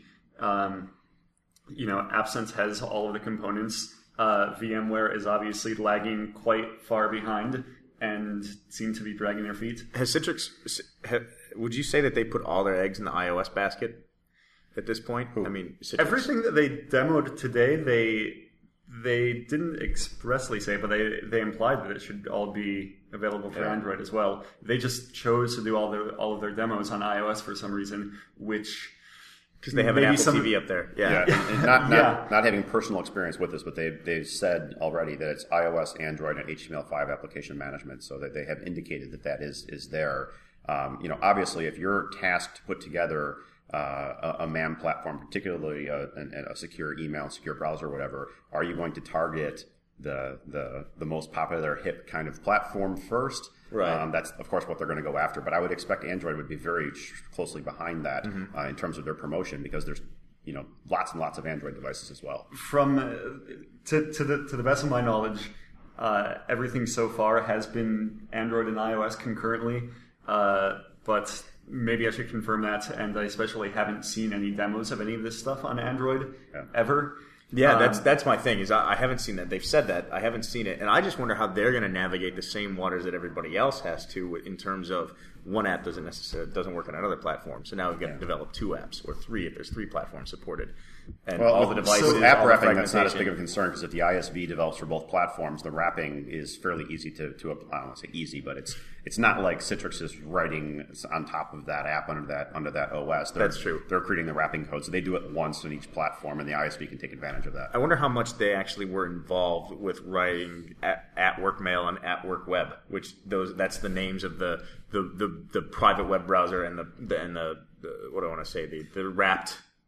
AppSense has all of the components. VMware is obviously lagging quite far behind and seem to be dragging their feet. Has Citrix? Would you say that they put all their eggs in the iOS basket at this point? Ooh. I mean, Citrix. Everything that they demoed today, they didn't expressly say, but they implied that it should all be available for Android as well. They just chose to do all of their demos on iOS for some reason, which because they have an Apple TV up there. And not having personal experience with this, but they've said already that it's iOS, Android, and HTML5 application management, so that they have indicated that is there. Obviously, if you're tasked to put together a MAM platform, particularly a secure email, secure browser, or whatever, are you going to target the most popular hip kind of platform first? Right. That's of course what they're going to go after. But I would expect Android would be very closely behind that in terms of their promotion, because there's lots and lots of Android devices as well. From to the best of my knowledge, everything so far has been Android and iOS concurrently, but maybe I should confirm that, and I especially haven't seen any demos of any of this stuff on Android ever. Yeah, that's my thing, is I haven't seen that. They've said that. I haven't seen it. And I just wonder how they're going to navigate the same waters that everybody else has to, in terms of one app doesn't work on another platform. So now we've got to develop 2 apps, or 3 if there's 3 platforms supported. And all the devices, so app wrapping, that's not as big of a concern, because if the ISV develops for both platforms, the wrapping is fairly easy to I don't want to say easy, but it's not like Citrix is writing on top of that app under that OS. That's true. They're creating the wrapping code, so they do it once on each platform, and the ISV can take advantage of that. I wonder how much they actually were involved with writing at work mail and at work web, which that's the names of the private web browser and the what do I want to say, the wrapped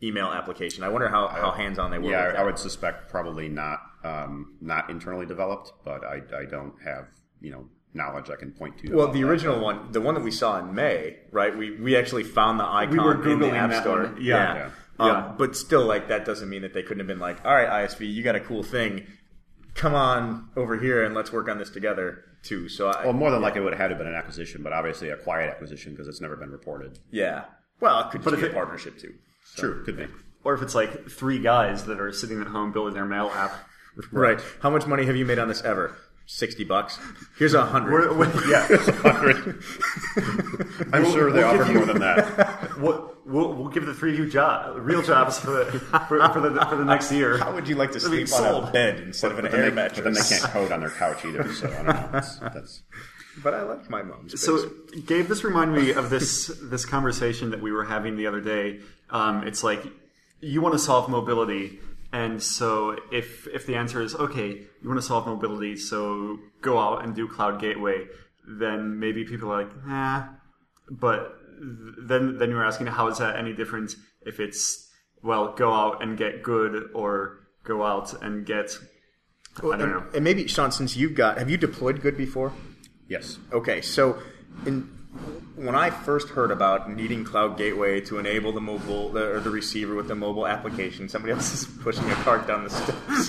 email application. I wonder how hands-on they were. Yeah, with that. I would suspect probably not internally developed, but I don't have knowledge I can point to. Well, the original one, the one that we saw in May, right? We actually found the icon were in the Googling App that Store. one. Yeah. But still, like, that doesn't mean that they couldn't have been like, all right, ISV, you got a cool thing. Come on over here and let's work on this together too. So, more than likely it would have had to have been an acquisition, but obviously a quiet acquisition because it's never been reported. Yeah. Well, it could just be a partnership too. So. True, could be. Or if it's like 3 guys that are sitting at home building their mail app. Right. How much money have you made on this ever? $60. Here's $100. Yeah. 100. I'm sure they offer more than that. We'll give the 3 of you real jobs for the next year. How would you like to sleep on sold. a bed instead of an air mattress? But then they can't code on their couch either, so I don't know. That's But I like my mom's space. So, Gabe, this reminded me of this conversation that we were having the other day. It's like, you want to solve mobility, and so if the answer is, okay, you want to solve mobility, so go out and do Cloud Gateway, then maybe people are like, nah. But then you're asking, how is that any different if it's, well, go out and get good, or go out and get, I don't know. And maybe, Sean, since have you deployed Good before? yes. Okay, so when I first heard about needing Cloud Gateway to enable the mobile or the receiver with the mobile application, somebody else is pushing a cart down the steps.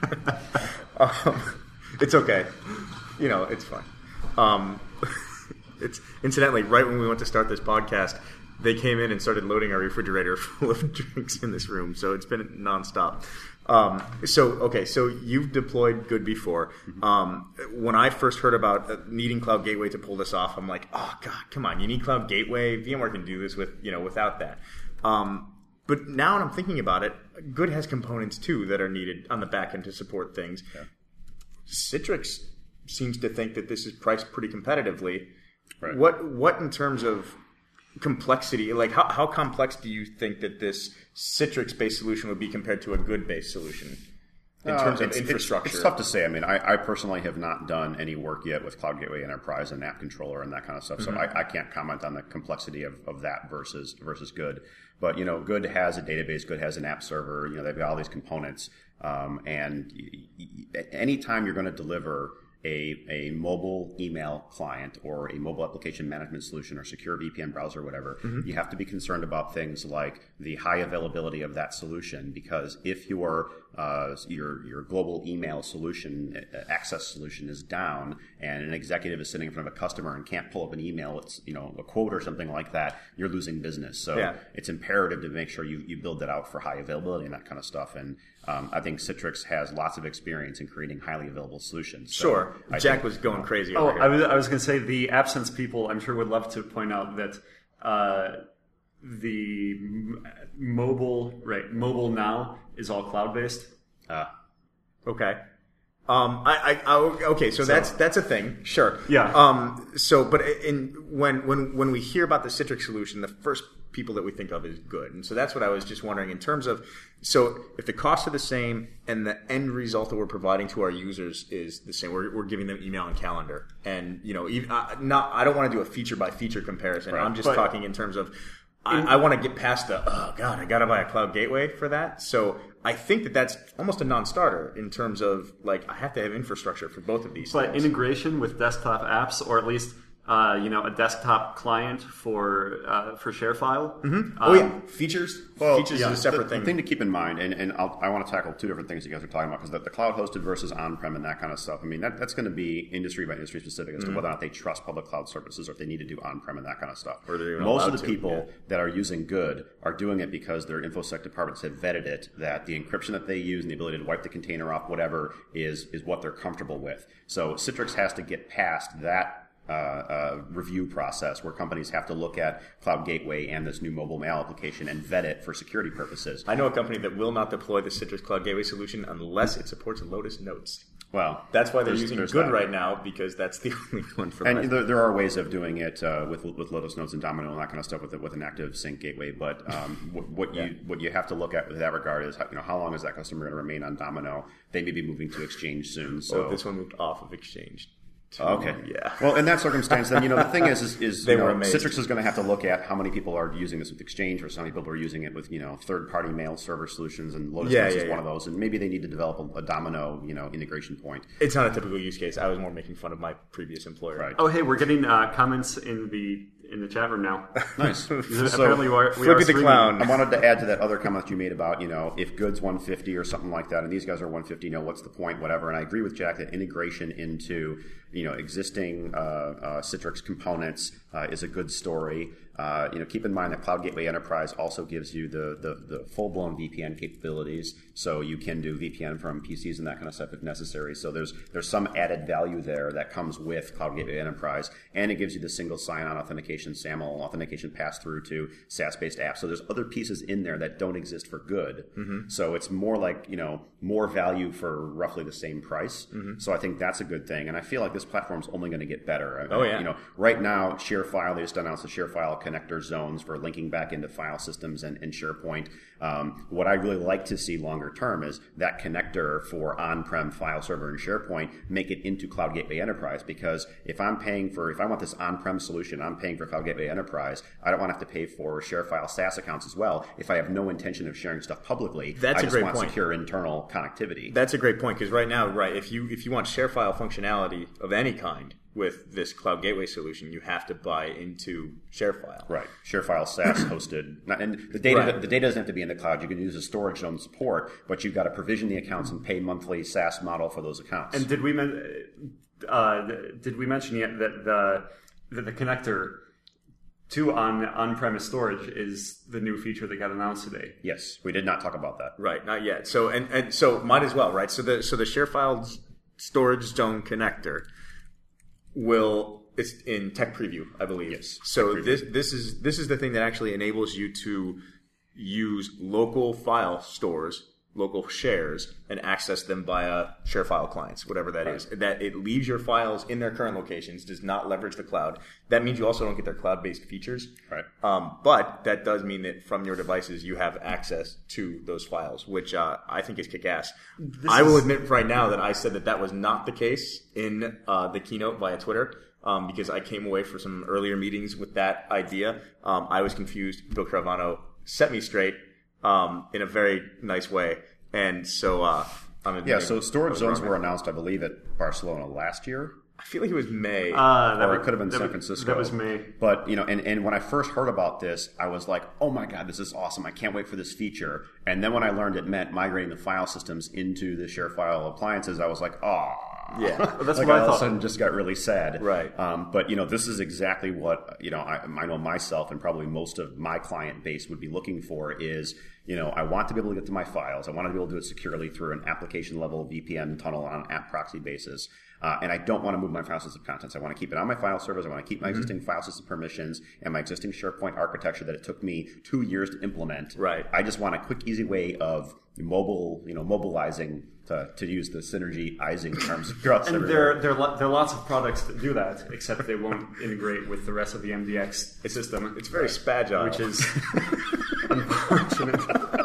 It's okay, it's fine. It's incidentally right when we went to start this podcast, they came in and started loading our refrigerator full of drinks in this room, so it's been nonstop. So you've deployed Good before. When I first heard about needing Cloud Gateway to pull this off, I'm like, oh God, come on, you need Cloud Gateway? VMware can do this without that. But now when I'm thinking about it, Good has components too that are needed on the back end to support things. Yeah. Citrix seems to think that this is priced pretty competitively. Right. What in terms of complexity, like how complex do you think that this Citrix-based solution would be compared to a Good-based solution in terms of infrastructure? It's tough to say. I mean, I personally have not done any work yet with Cloud Gateway Enterprise and App Controller and that kind of stuff, so I can't comment on the complexity of that versus Good. But, Good has a database, Good has an app server, they've got all these components, and anytime you're going to deliver a mobile email client or a mobile application management solution or secure VPN browser or whatever, you have to be concerned about things like the high availability of that solution, because if your global email solution, access solution is down and an executive is sitting in front of a customer and can't pull up an email, it's a quote or something like that, you're losing business. So it's imperative to make sure you build that out for high availability and that kind of stuff. And I think Citrix has lots of experience in creating highly available solutions. So sure. Jack was going crazy over here. I was going to say the AppSense people, I'm sure, would love to point out that the mobile now is all cloud-based. Okay. Okay, so that's a thing, sure. Yeah. But when we hear about the Citrix solution, the first people that we think of is Good, and so that's what I was just wondering in terms of. So if the costs are the same and the end result that we're providing to our users is the same, we're giving them email and calendar, and I don't want to do a feature by feature comparison. Right. I'm just talking in terms of. I want to get past I got to buy a Cloud Gateway for that. So I think that's almost a non-starter in terms of, like, I have to have infrastructure for both of these things. But integration with desktop apps, or at least, a desktop client for ShareFile. Mm-hmm. Features? Features is a separate thing. The thing to keep in mind, and I want to tackle two different things you guys are talking about, because the cloud-hosted versus on-prem and that kind of stuff, I mean, that's going to be industry by industry specific as to whether or not they trust public cloud services or if they need to do on-prem and that kind of stuff. Most of the people that are using Good are doing it because their InfoSec departments have vetted it, that the encryption that they use and the ability to wipe the container off, whatever, is what they're comfortable with. So Citrix has to get past that review process where companies have to look at Cloud Gateway and this new mobile mail application and vet it for security purposes. I know a company that will not deploy the Citrix Cloud Gateway solution unless it supports Lotus Notes. Well, that's why they're using Good right now, because that's the only one for. And there are ways of doing it with Lotus Notes and Domino and that kind of stuff with an active sync gateway. But what you have to look at with that regard is how long is that customer going to remain on Domino? They may be moving to Exchange soon. So this one moved off of Exchange Okay. Yeah. Well, in that circumstance, then the thing is They were amazed. Citrix is going to have to look at how many people are using this with Exchange, or how many people are using it with third-party mail server solutions, and Lotus Notes is one of those. And maybe they need to develop a domino integration point. It's not a typical use case. I was more making fun of my previous employer. Right. Oh, hey, we're getting comments in the chat room now. Nice. Apparently, we are Look at the streaming. clown. I wanted to add to that other comment you made about, if goods 150 or something like that, and these guys are 150, what's the point, whatever. And I agree with Jack that integration into, existing Citrix components is a good story. Keep in mind that Cloud Gateway Enterprise also gives you the full-blown VPN capabilities, so you can do VPN from PCs and that kind of stuff if necessary. So there's some added value there that comes with Cloud Gateway Enterprise, and it gives you the single sign-on authentication, SAML authentication pass-through to SaaS-based apps. So there's other pieces in there that don't exist for good. Mm-hmm. So it's more like, more value for roughly the same price. Mm-hmm. So I think that's a good thing, and I feel like this platform's only going to get better. Right now, ShareFile, they just announced the ShareFile connector zones for linking back into file systems and SharePoint. What I really like to see longer term is that connector for on-prem file server and SharePoint, make it into Cloud Gateway Enterprise, because if I want this on-prem solution, I'm paying for Cloud Gateway Enterprise, I don't want to have to pay for ShareFile SaaS accounts as well if I have no intention of sharing stuff publicly. That's I a just great want point. Secure internal connectivity. That's a great point, because right now, if you want ShareFile functionality of any kind with this Cloud Gateway solution, you have to buy into ShareFile. Right. ShareFile SaaS hosted. And the data doesn't have to be in the cloud. You can use a storage zone support, but you've got to provision the accounts and pay monthly SaaS model for those accounts. And did we mention yet that the connector to on-premise storage is the new feature that got announced today? Yes, we did not talk about that. Right, not yet. So and so might as well, right? So the ShareFile storage zone connector it's in tech preview, I believe. Yes. So this is the thing that actually enables you to use local file stores, local shares, and access them via ShareFile clients, whatever that is. That it leaves your files in their current locations, does not leverage the cloud. That means you also don't get their cloud-based features. Right. But that does mean that from your devices you have access to those files, which I think is kick-ass. I will admit right now that I said that was not the case in the keynote via Twitter. Because I came away from some earlier meetings with that idea. I was confused. Bill Caravano set me straight in a very nice way. And so so storage zones were announced, I believe, at Barcelona last year. I feel like it was May. Or it could have been San Francisco. That was May. But, and when I first heard about this, I was like, oh my God, this is awesome. I can't wait for this feature. And then when I learned it meant migrating the file systems into the ShareFile appliances, I was like, oh. Yeah, that's like what I all thought. of a sudden just got really sad. Right. But this is exactly what I know myself and probably most of my client base would be looking for is I want to be able to get to my files. I want to be able to do it securely through an application level VPN tunnel on an app proxy basis. And I don't want to move my file system contents. I want to keep it on my file servers. I want to keep my existing file system permissions and my existing SharePoint architecture that it took me 2 years to implement. Right. I just want a quick, easy way of mobilizing to use the synergy-izing terms. And there are lots of products that do that, except they won't integrate with the rest of the MDX system. It's very spagile. Which is unfortunate.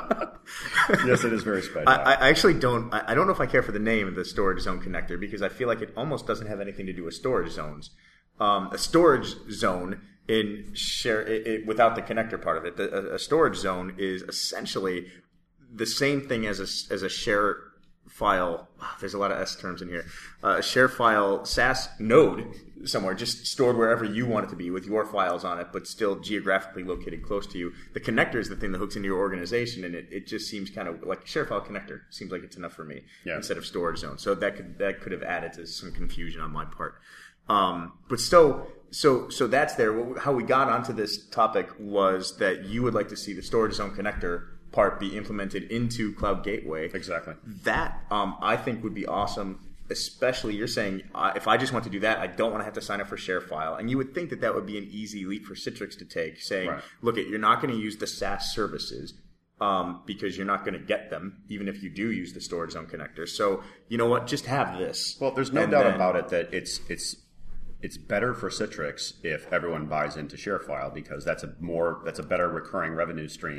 Yes, it is very special. I actually don't. I don't know if I care for the name of the storage zone connector, because I feel like it almost doesn't have anything to do with storage zones. A storage zone in without the connector part of it, a storage zone is essentially the same thing as a share file. There's a lot of S terms in here. Share file SaaS node somewhere, just stored wherever you want it to be with your files on it, but still geographically located close to you. The connector is the thing that hooks into your organization, and it just seems kind of like share file connector. Seems like it's enough for me instead of storage zone. So that could have added to some confusion on my part. But still, so that's there. How we got onto this topic was that you would like to see the storage zone connector part be implemented into Cloud Gateway. Exactly. That I think would be awesome. Especially, you're saying if I just want to do that, I don't want to have to sign up for ShareFile. And you would think that would be an easy leap for Citrix to take, saying, look, you're not going to use the SaaS services because you're not going to get them, even if you do use the storage zone connector. So, you know what? Just have this. Well, there's no doubt about it that it's better for Citrix if everyone buys into ShareFile, because that's a better recurring revenue stream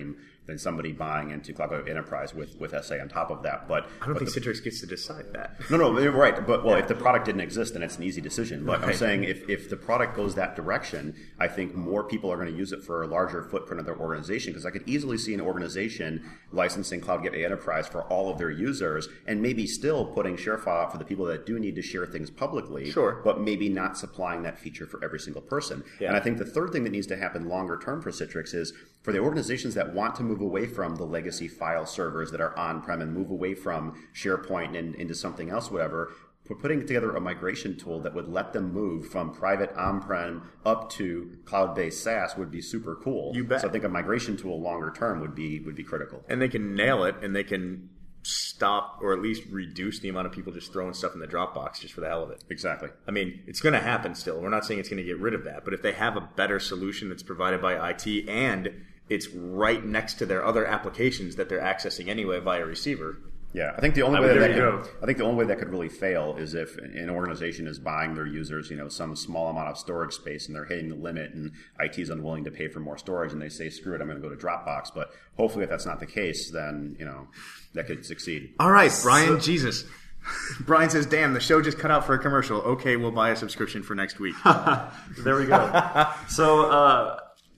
somebody buying into Cloud Gateway Enterprise with SA on top of that. But I don't think Citrix gets to decide that. No, you're right. But if the product didn't exist, then it's an easy decision. But I'm saying if the product goes that direction, I think more people are going to use it for a larger footprint of their organization. Because I could easily see an organization licensing Cloud Gateway Enterprise for all of their users, and maybe still putting ShareFile out for the people that do need to share things publicly. Sure. But maybe not supplying that feature for every single person. Yeah. And I think the third thing that needs to happen longer term for Citrix is for the organizations that want to move away from the legacy file servers that are on-prem and move away from SharePoint and into something else, whatever, we're putting together a migration tool that would let them move from private on-prem up to cloud-based SaaS would be super cool. You bet. So I think a migration tool longer term would be critical. And they can nail it, and they can stop or at least reduce the amount of people just throwing stuff in the Dropbox just for the hell of it. Exactly. I mean, it's going to happen still. We're not saying it's going to get rid of that. But if they have a better solution that's provided by IT and it's right next to their other applications that they're accessing anyway via receiver. Yeah, I think the only way there that you go. I think the only way that could really fail is if an organization is buying their users, some small amount of storage space, and they're hitting the limit, and IT is unwilling to pay for more storage, and they say, "Screw it, I'm going to go to Dropbox." But hopefully, if that's not the case, then that could succeed. All right, Brian, Jesus. Brian says, "Damn, the show just cut out for a commercial. Okay, we'll buy a subscription for next week." There we go. So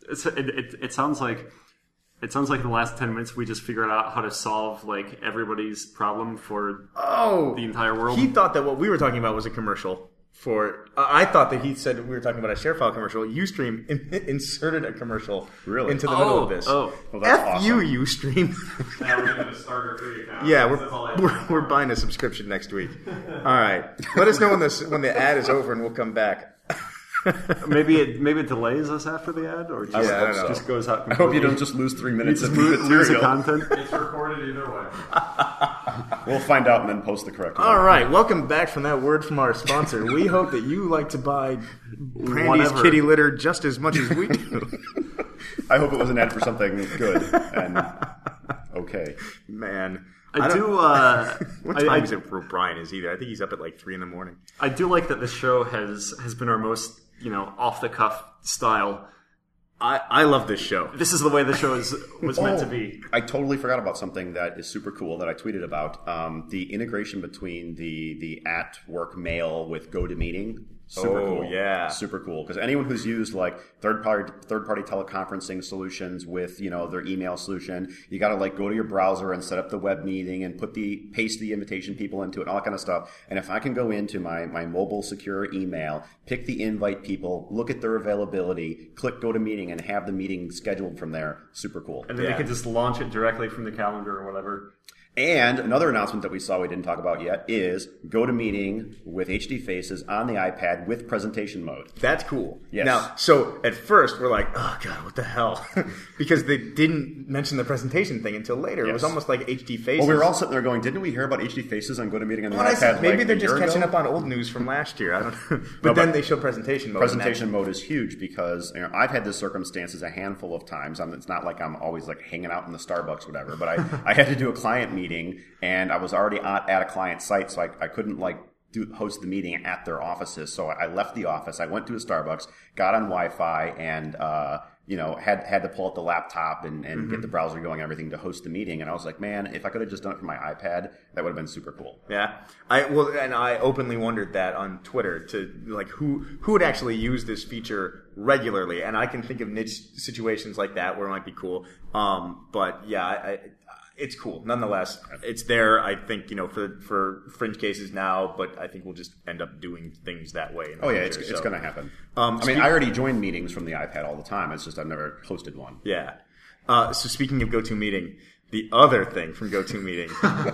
it sounds like. It sounds like in the last 10 minutes we just figured out how to solve like everybody's problem for the entire world. He thought that what we were talking about was a commercial for. I thought that he said we were talking about a ShareFile commercial. Ustream inserted a commercial into the middle of this. Well, that's F awesome. you, Ustream. Now we're going to start our free account. Yeah, we're buying a subscription next week. All right, let us know when the ad is over, and we'll come back. Maybe it delays us after the ad, or just, I don't know. just goes out. I hope you don't just lose 3 minutes of lose the material. content. It's recorded either way. We'll find out and then post the correct one. All right, welcome back from that word from our sponsor. We hope that you like to buy Brandy's Whatever. kitty litter just as much as we do. I hope it was an ad for something good and okay. Man. I do. What time is it for Brian is either? I think he's up at like 3 a.m. I do like that this show has been our most off the cuff style. I love this show. This is the way the show was meant to be. I totally forgot about something that is super cool that I tweeted about. The integration between the at work mail with GoToMeeting. Super cool. Yeah. Super cool. Because anyone who's used like third party teleconferencing solutions with, their email solution, you got to like go to your browser and set up the web meeting and paste the invitation people into it and all that kind of stuff. And if I can go into my mobile secure email, pick the invite people, look at their availability, click GoToMeeting and have the meeting scheduled from there, super cool. And then you can just launch it directly from the calendar or whatever. And another announcement that we saw we didn't talk about yet is GoToMeeting with HD Faces on the iPad with presentation mode. That's cool. Yes. Now, so at first we're like, oh God, what the hell? Because they didn't mention the presentation thing until later. It was Yes. almost like HD Faces. Well, we were all sitting there going, didn't we hear about HD Faces on GoToMeeting on the Well, I iPad? said, maybe like they're a just year catching ago? up on old news from last year. I don't know. But then they showed presentation mode. Presentation mode is huge because I've had this circumstances a handful of times. It's not like I'm always like hanging out in the Starbucks or whatever, but I had to do a client meeting and I was already at a client site, so I couldn't like host the meeting at their offices. So I left the office. I went to a Starbucks, got on Wi-Fi, and had to pull out the laptop and get the browser going and everything to host the meeting. And I was like, man, if I could have just done it from my iPad, that would have been super cool. Yeah, I openly wondered that on Twitter to like who would actually use this feature regularly, and I can think of niche situations like that where it might be cool. But yeah, it's cool nonetheless. It's there, I think, for fringe cases now, but I think we'll just end up doing things that way. Oh yeah, it's going to happen. I already join meetings from the iPad all the time. It's just I've never hosted one. Yeah. So speaking of GoToMeeting, the other thing from GoToMeeting,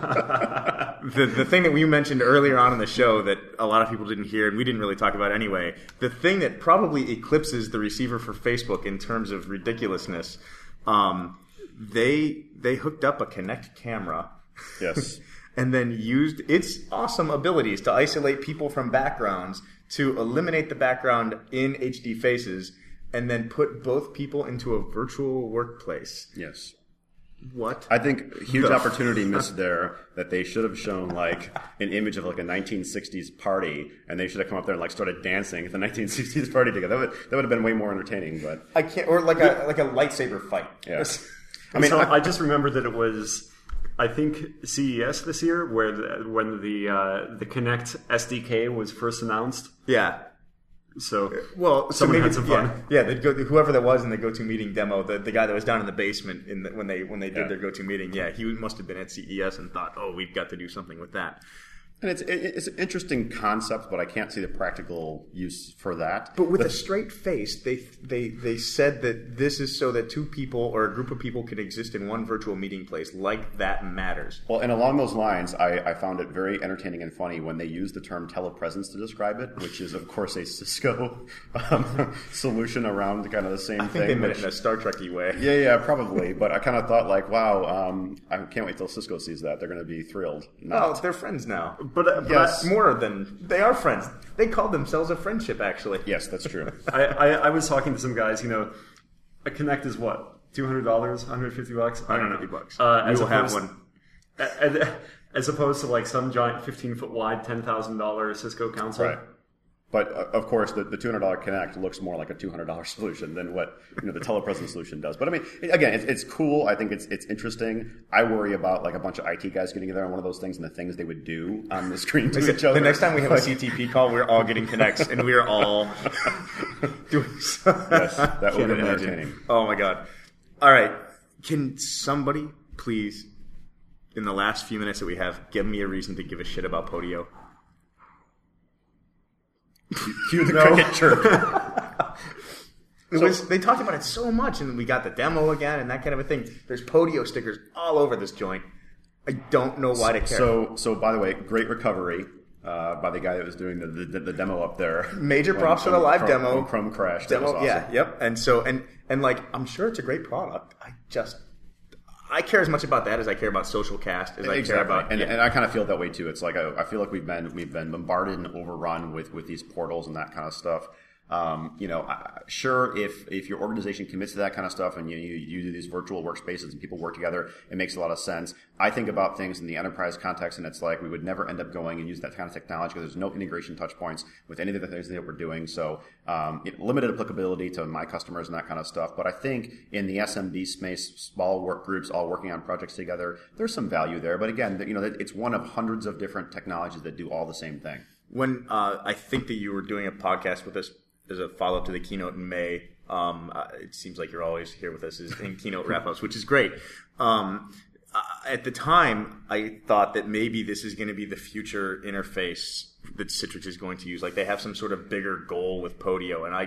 the thing that we mentioned earlier on in the show that a lot of people didn't hear and we didn't really talk about anyway, the thing that probably eclipses the receiver for Facebook in terms of ridiculousness, they hooked up a Kinect camera. Yes. And then used its awesome abilities to isolate people from backgrounds, to eliminate the background in HD Faces, and then put both people into a virtual workplace. Yes. What? I think huge opportunity missed there that they should have shown like an image of like a 1960s party, and they should have come up there and like started dancing at the 1960s party together. That would have been way more entertaining. But I can't, or like a lightsaber fight. Yes. I just remember that it was, I think, CES this year when the Kinect SDK was first announced. Yeah. So well, someone had some fun. Yeah, they'd go, whoever that was in the GoToMeeting demo, the guy that was down in the basement when they did their GoToMeeting, yeah, he must have been at CES and thought, oh, we've got to do something with that. And it's an interesting concept, but I can't see the practical use for that. But with a straight face, they said that this is so that two people or a group of people can exist in one virtual meeting place. Like that matters. Well, and along those lines, I found it very entertaining and funny when they used the term telepresence to describe it, which is, of course, a Cisco solution around kind of the same thing. I think they meant it in a Star Trek-y way. Yeah, probably. But I kind of thought, like, wow, I can't wait till Cisco sees that. They're going to be thrilled. Oh, they're friends now. But yes, more than they are friends. They called themselves a friendship, actually. Yes, that's true. I was talking to some guys. A Kinect is what, $200, $150? I don't know. $150. You will have one. As opposed to like some giant 15-foot wide, $10,000 Cisco console. Right. But of course, the $200 Kinect looks more like a $200 solution than what the telepresence solution does. But I mean, again, it's cool. I think it's interesting. I worry about like a bunch of IT guys getting together on one of those things and the things they would do on the screen to each other. The next time we have a CTP call, we're all getting Kinects and we're all doing something. Yes, that would be entertaining. Oh my god! All right, can somebody please, in the last few minutes that we have, give me a reason to give a shit about Podio? Cue the cricket chirp. They talked about it so much, and we got the demo again, and that kind of a thing. There's Podio stickers all over this joint. I don't know why to care. So by the way, great recovery by the guy that was doing the demo up there. Major props for the live demo. Chrome crashed. Demo, that was awesome. Yeah, yep. And so and like, I'm sure it's a great product. I care as much about that as I care about SocialCast, as I care about... And I kind of feel that way, too. It's like, I feel like we've been bombarded and overrun with these portals and that kind of stuff. Sure, if your organization commits to that kind of stuff and you do these virtual workspaces and people work together, it makes a lot of sense. I think about things in the enterprise context, and it's like we would never end up going and use that kind of technology because there's no integration touch points with any of the things that we're doing. So limited applicability to my customers and that kind of stuff. But I think in the SMB space, small work groups all working on projects together, there's some value there. But again, it's one of hundreds of different technologies that do all the same thing. When I think that you were doing a podcast with us as a follow-up to the keynote in May. It seems like you're always here with us in keynote wrap-ups, which is great. At the time, I thought that maybe this is going to be the future interface that Citrix is going to use. Like they have some sort of bigger goal with Podio, and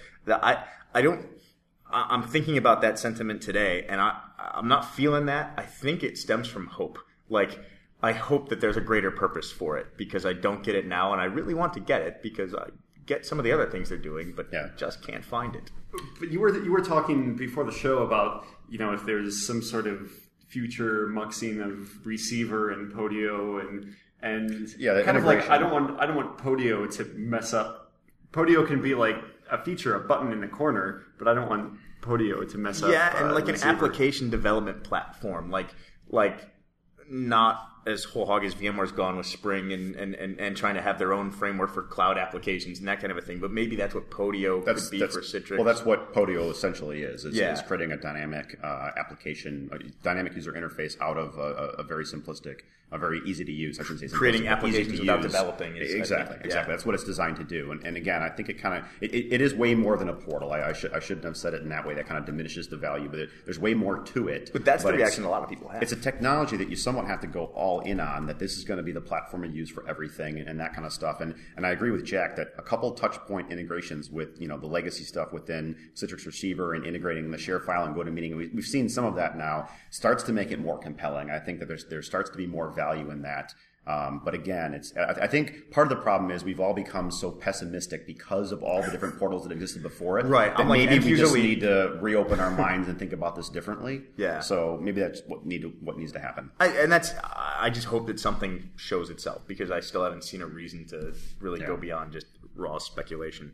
I'm thinking about that sentiment today, and I'm not feeling that. I think it stems from hope. Like I hope that there's a greater purpose for it because I don't get it now, and I really want to get it because I get some of the other things they're doing, but just can't find it. But you were talking before the show about if there's some sort of future muxing of receiver and Podio and kind of like I don't want Podio to mess up. Podio can be like a feature, a button in the corner, but I don't want Podio to mess up. Yeah, and like receiver. An application development platform, like not as whole hog as VMware's gone with Spring and trying to have their own framework for cloud applications and that kind of a thing. But maybe that's what Podio could be for Citrix. Well, that's what Podio essentially is creating a dynamic application, a dynamic user interface out of a very simplistic, a very easy to use. I shouldn't say simplistic, creating applications without developing. Exactly. That's what it's designed to do. And again, I think it is way more than a portal. I shouldn't have said it in that way. That kind of diminishes the value, but there's way more to it. But that's the reaction a lot of people have. It's a technology that you somewhat have to go all in on, that this is going to be the platform you use for everything and that kind of stuff. And I agree with Jack that a couple touch point integrations with the legacy stuff within Citrix Receiver and integrating the share file and GoToMeeting, we've seen some of that now, starts to make it more compelling. I think that there starts to be more value in that. But again, I think part of the problem is we've all become so pessimistic because of all the different portals that existed before it. Right. That maybe we just need to reopen our minds and think about this differently. Yeah. So maybe that's what needs to happen. I just hope that something shows itself because I still haven't seen a reason to really go beyond just raw speculation.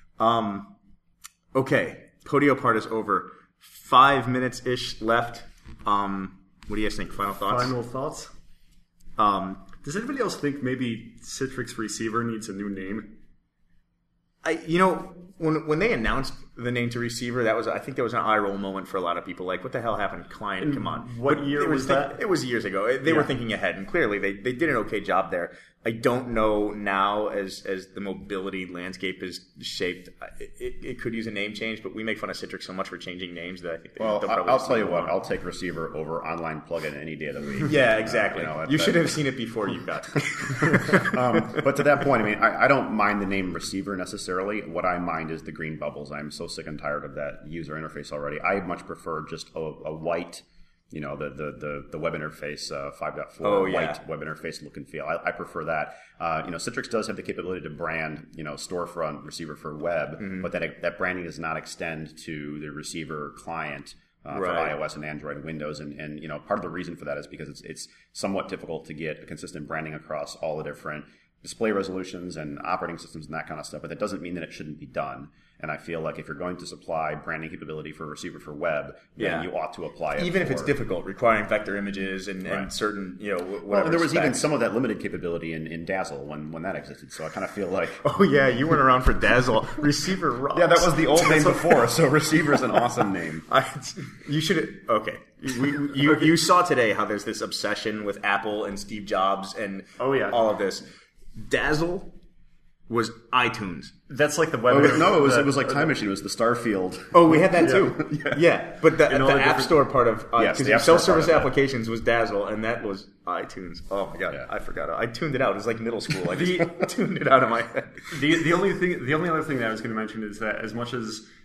Okay. Podio part is over. 5 minutes-ish left. What do you guys think? Final thoughts? Final thoughts? Does anybody else think maybe Citrix Receiver needs a new name? When they announced the name to receiver. I think there was an eye roll moment for a lot of people. Like, what the hell happened? Client, come on. What year was that? It was years ago. They were thinking ahead, and clearly they did an okay job there. I don't know now as the mobility landscape is shaped. It could use a name change, but we make fun of Citrix so much for changing names that I think I'll tell you what. I'll take receiver over online plugin any day of the week. Yeah, exactly. You should have seen it before you got it. But to that point, I mean, I don't mind the name receiver necessarily. What I mind is the green bubbles. I'm so sick and tired of that user interface already. I much prefer just a white. The web interface 5.4 white web interface look and feel. I prefer that. Citrix does have the capability to brand, storefront receiver for web, but that branding does not extend to the receiver client for iOS and Android and Windows. And part of the reason for that is because it's somewhat difficult to get a consistent branding across all the different display resolutions and operating systems and that kind of stuff. But that doesn't mean that it shouldn't be done. And I feel like if you're going to supply branding capability for receiver for web, then you ought to apply it. Even if it's difficult, requiring vector images and certain, whatever. Well, there was even some of that limited capability in Dazzle when that existed. So I kind of feel like... Oh, yeah, you weren't around for Dazzle. Receiver rocks. Yeah, that was the old name before, so receiver is an awesome name. You should... Okay. You saw today how there's this obsession with Apple and Steve Jobs and all of this. Dazzle was iTunes. That's like the web. It was like Time Machine. It was the Starfield. Oh, we had that too. Yeah, but the App Store part of because self-service applications was Dazzle, and that was iTunes. Oh my god, I forgot. I tuned it out. It was like middle school. I just tuned it out of my head. The only other thing that I was going to mention is that as much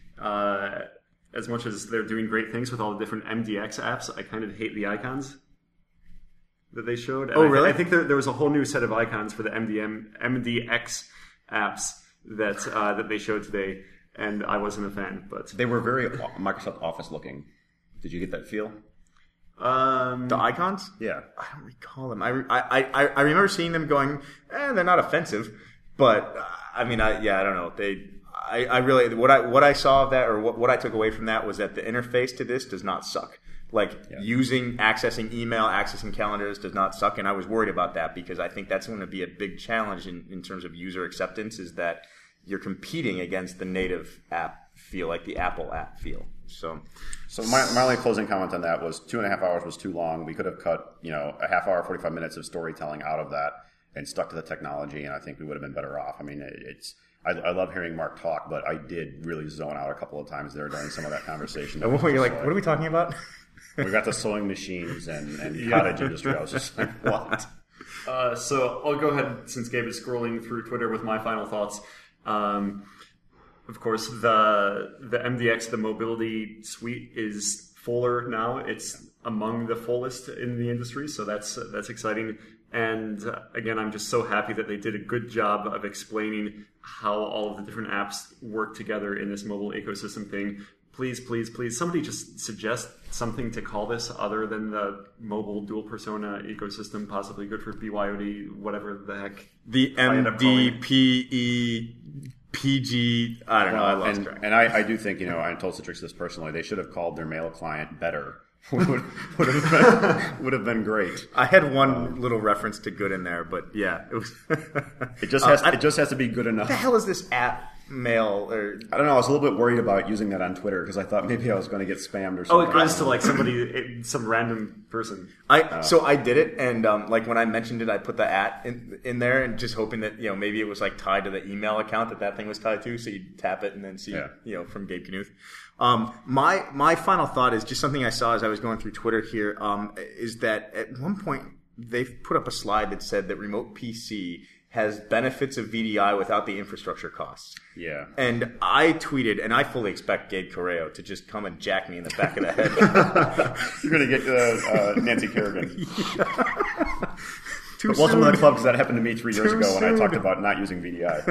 as they're doing great things with all the different MDX apps, I kind of hate the icons that they showed. And really? I think there was a whole new set of icons for the MDX apps that they showed today, and I wasn't a fan. But they were very Microsoft Office looking. Did you get that feel? The icons? Yeah, I don't recall them. I remember seeing them going. They're not offensive, but I don't know. I really what I saw of that, or what I took away from that, was that the interface to this does not suck. Accessing email, accessing calendars does not suck, and I was worried about that because I think that's going to be a big challenge in terms of user acceptance, is that you're competing against the native app feel, like the Apple app feel. So my only closing comment on that was 2.5 hours was too long. We could have cut, a half hour, 45 minutes of storytelling out of that and stuck to the technology, and I think we would have been better off. I mean, I love hearing Mark talk, but I did really zone out a couple of times there during some of that conversation. You're like, what are we talking about? We got the sewing machines and cottage industry. I was just like, what? So I'll go ahead, since Gabe is scrolling through Twitter, with my final thoughts. Of course, the MDX, the mobility suite, is fuller now. It's among the fullest in the industry, so that's exciting. And again, I'm just so happy that they did a good job of explaining how all of the different apps work together in this mobile ecosystem thing. Please, somebody just suggest something to call this other than the mobile dual persona ecosystem, possibly good for BYOD, whatever the heck. The MDPE PG, I don't know, I lost track. And I do think, I told Citrix this personally, they should have called their mail client better. would have been great. I had one little reference to good in there, but yeah, it was. It just has to be good enough. What the hell is this app mail? Or I don't know. I was a little bit worried about using that on Twitter because I thought maybe I was going to get spammed or something. Oh, it goes to like some random person. So I did it, and when I mentioned it, I put the @ in there, and just hoping that maybe it was like tied to the email account that thing was tied to, so you tap it and then see from Gabe Knuth. My final thought is just something I saw as I was going through Twitter here, is that at one point they've put up a slide that said that Remote PC has benefits of VDI without the infrastructure costs. Yeah. And I tweeted, and I fully expect Gabe Correo to just come and jack me in the back of the head. You're going to get Nancy Kerrigan. Welcome to the club, because that happened to me 3 years ago when I talked about not using VDI.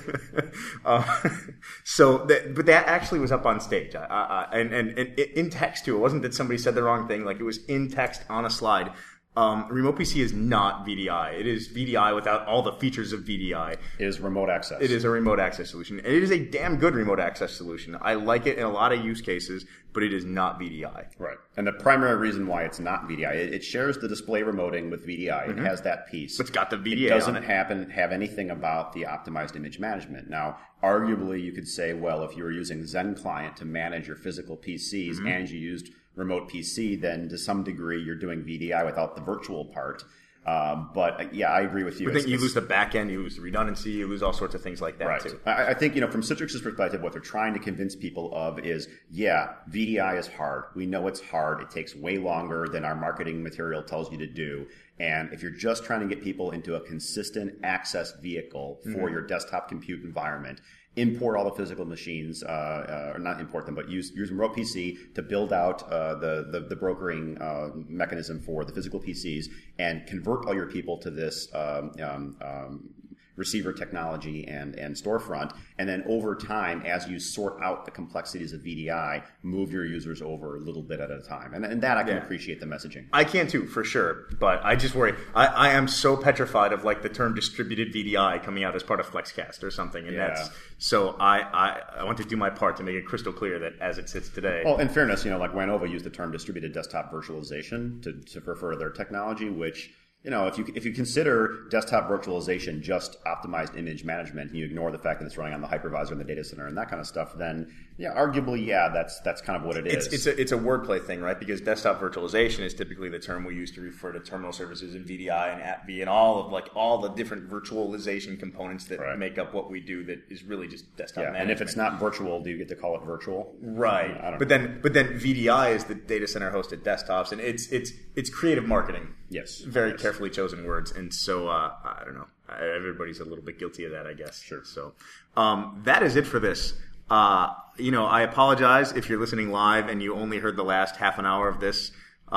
But that actually was up on stage, and in text too. It wasn't that somebody said the wrong thing; like it was in text on a slide. Remote PC is not VDI. It is VDI without all the features of VDI. It is remote access. It is a remote access solution. And it is a damn good remote access solution. I like it in a lot of use cases, but it is not VDI. Right. And the primary reason why it's not VDI, it shares the display remoting with VDI. It has that piece. It's got the VDA. It doesn't have anything about the optimized image management. Now, arguably, you could say, well, if you were using Zen Client to manage your physical PCs and you used remote PC, then to some degree you're doing VDI without the virtual part. But yeah, I agree with you. But then you lose the back end, you lose the redundancy, you lose all sorts of things like that too. I think, from Citrix's perspective, what they're trying to convince people of is, yeah, VDI is hard. We know it's hard. It takes way longer than our marketing material tells you to do. And if you're just trying to get people into a consistent access vehicle for your desktop compute environment, import all the physical machines, or not import them, but use remote PC to build out the brokering mechanism for the physical PCs and convert all your people to this receiver technology and storefront. And then over time, as you sort out the complexities of VDI, move your users over a little bit at a time. And that I can appreciate the messaging. I can too, for sure. But I just worry. I am so petrified of like the term distributed VDI coming out as part of FlexCast or something. And that's so I want to do my part to make it crystal clear that as it sits today. Well, in fairness, like Wanova used the term distributed desktop virtualization to refer to their technology, which, if you consider desktop virtualization just optimized image management and you ignore the fact that it's running on the hypervisor in the data center and that kind of stuff, then arguably, that's kind of what it is. It's a wordplay thing, right? Because desktop virtualization is typically the term we use to refer to terminal services and VDI and AppV and all the different virtualization components that make up what we do that is really just desktop management. And if it's not virtual, do you get to call it virtual? Right. I don't know. But then VDI is the data center hosted desktops, and it's creative marketing. Yes. Very carefully chosen words, and so I don't know. Everybody's a little bit guilty of that, I guess. Sure. So that is it for this. I apologize if you're listening live and you only heard the last half an hour of this.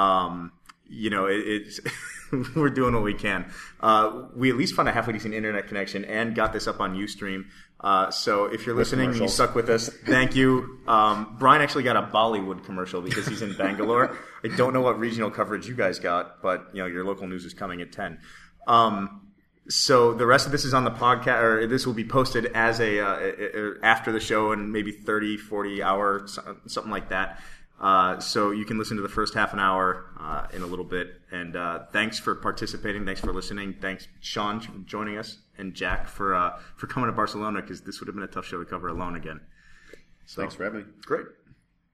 It's we're doing what we can. We at least found a halfway decent internet connection and got this up on Ustream. So if you're listening and you stuck with us, thank you. Brian actually got a Bollywood commercial because he's in Bangalore. I don't know what regional coverage you guys got, but your local news is coming at 10. So the rest of this is on the podcast, or this will be posted as after the show in maybe 30, 40 hours, something like that. So you can listen to the first half an hour in a little bit. And thanks for participating. Thanks for listening. Thanks, Sean, for joining us, and Jack for coming to Barcelona, because this would have been a tough show to cover alone again. So, thanks for having me. Great.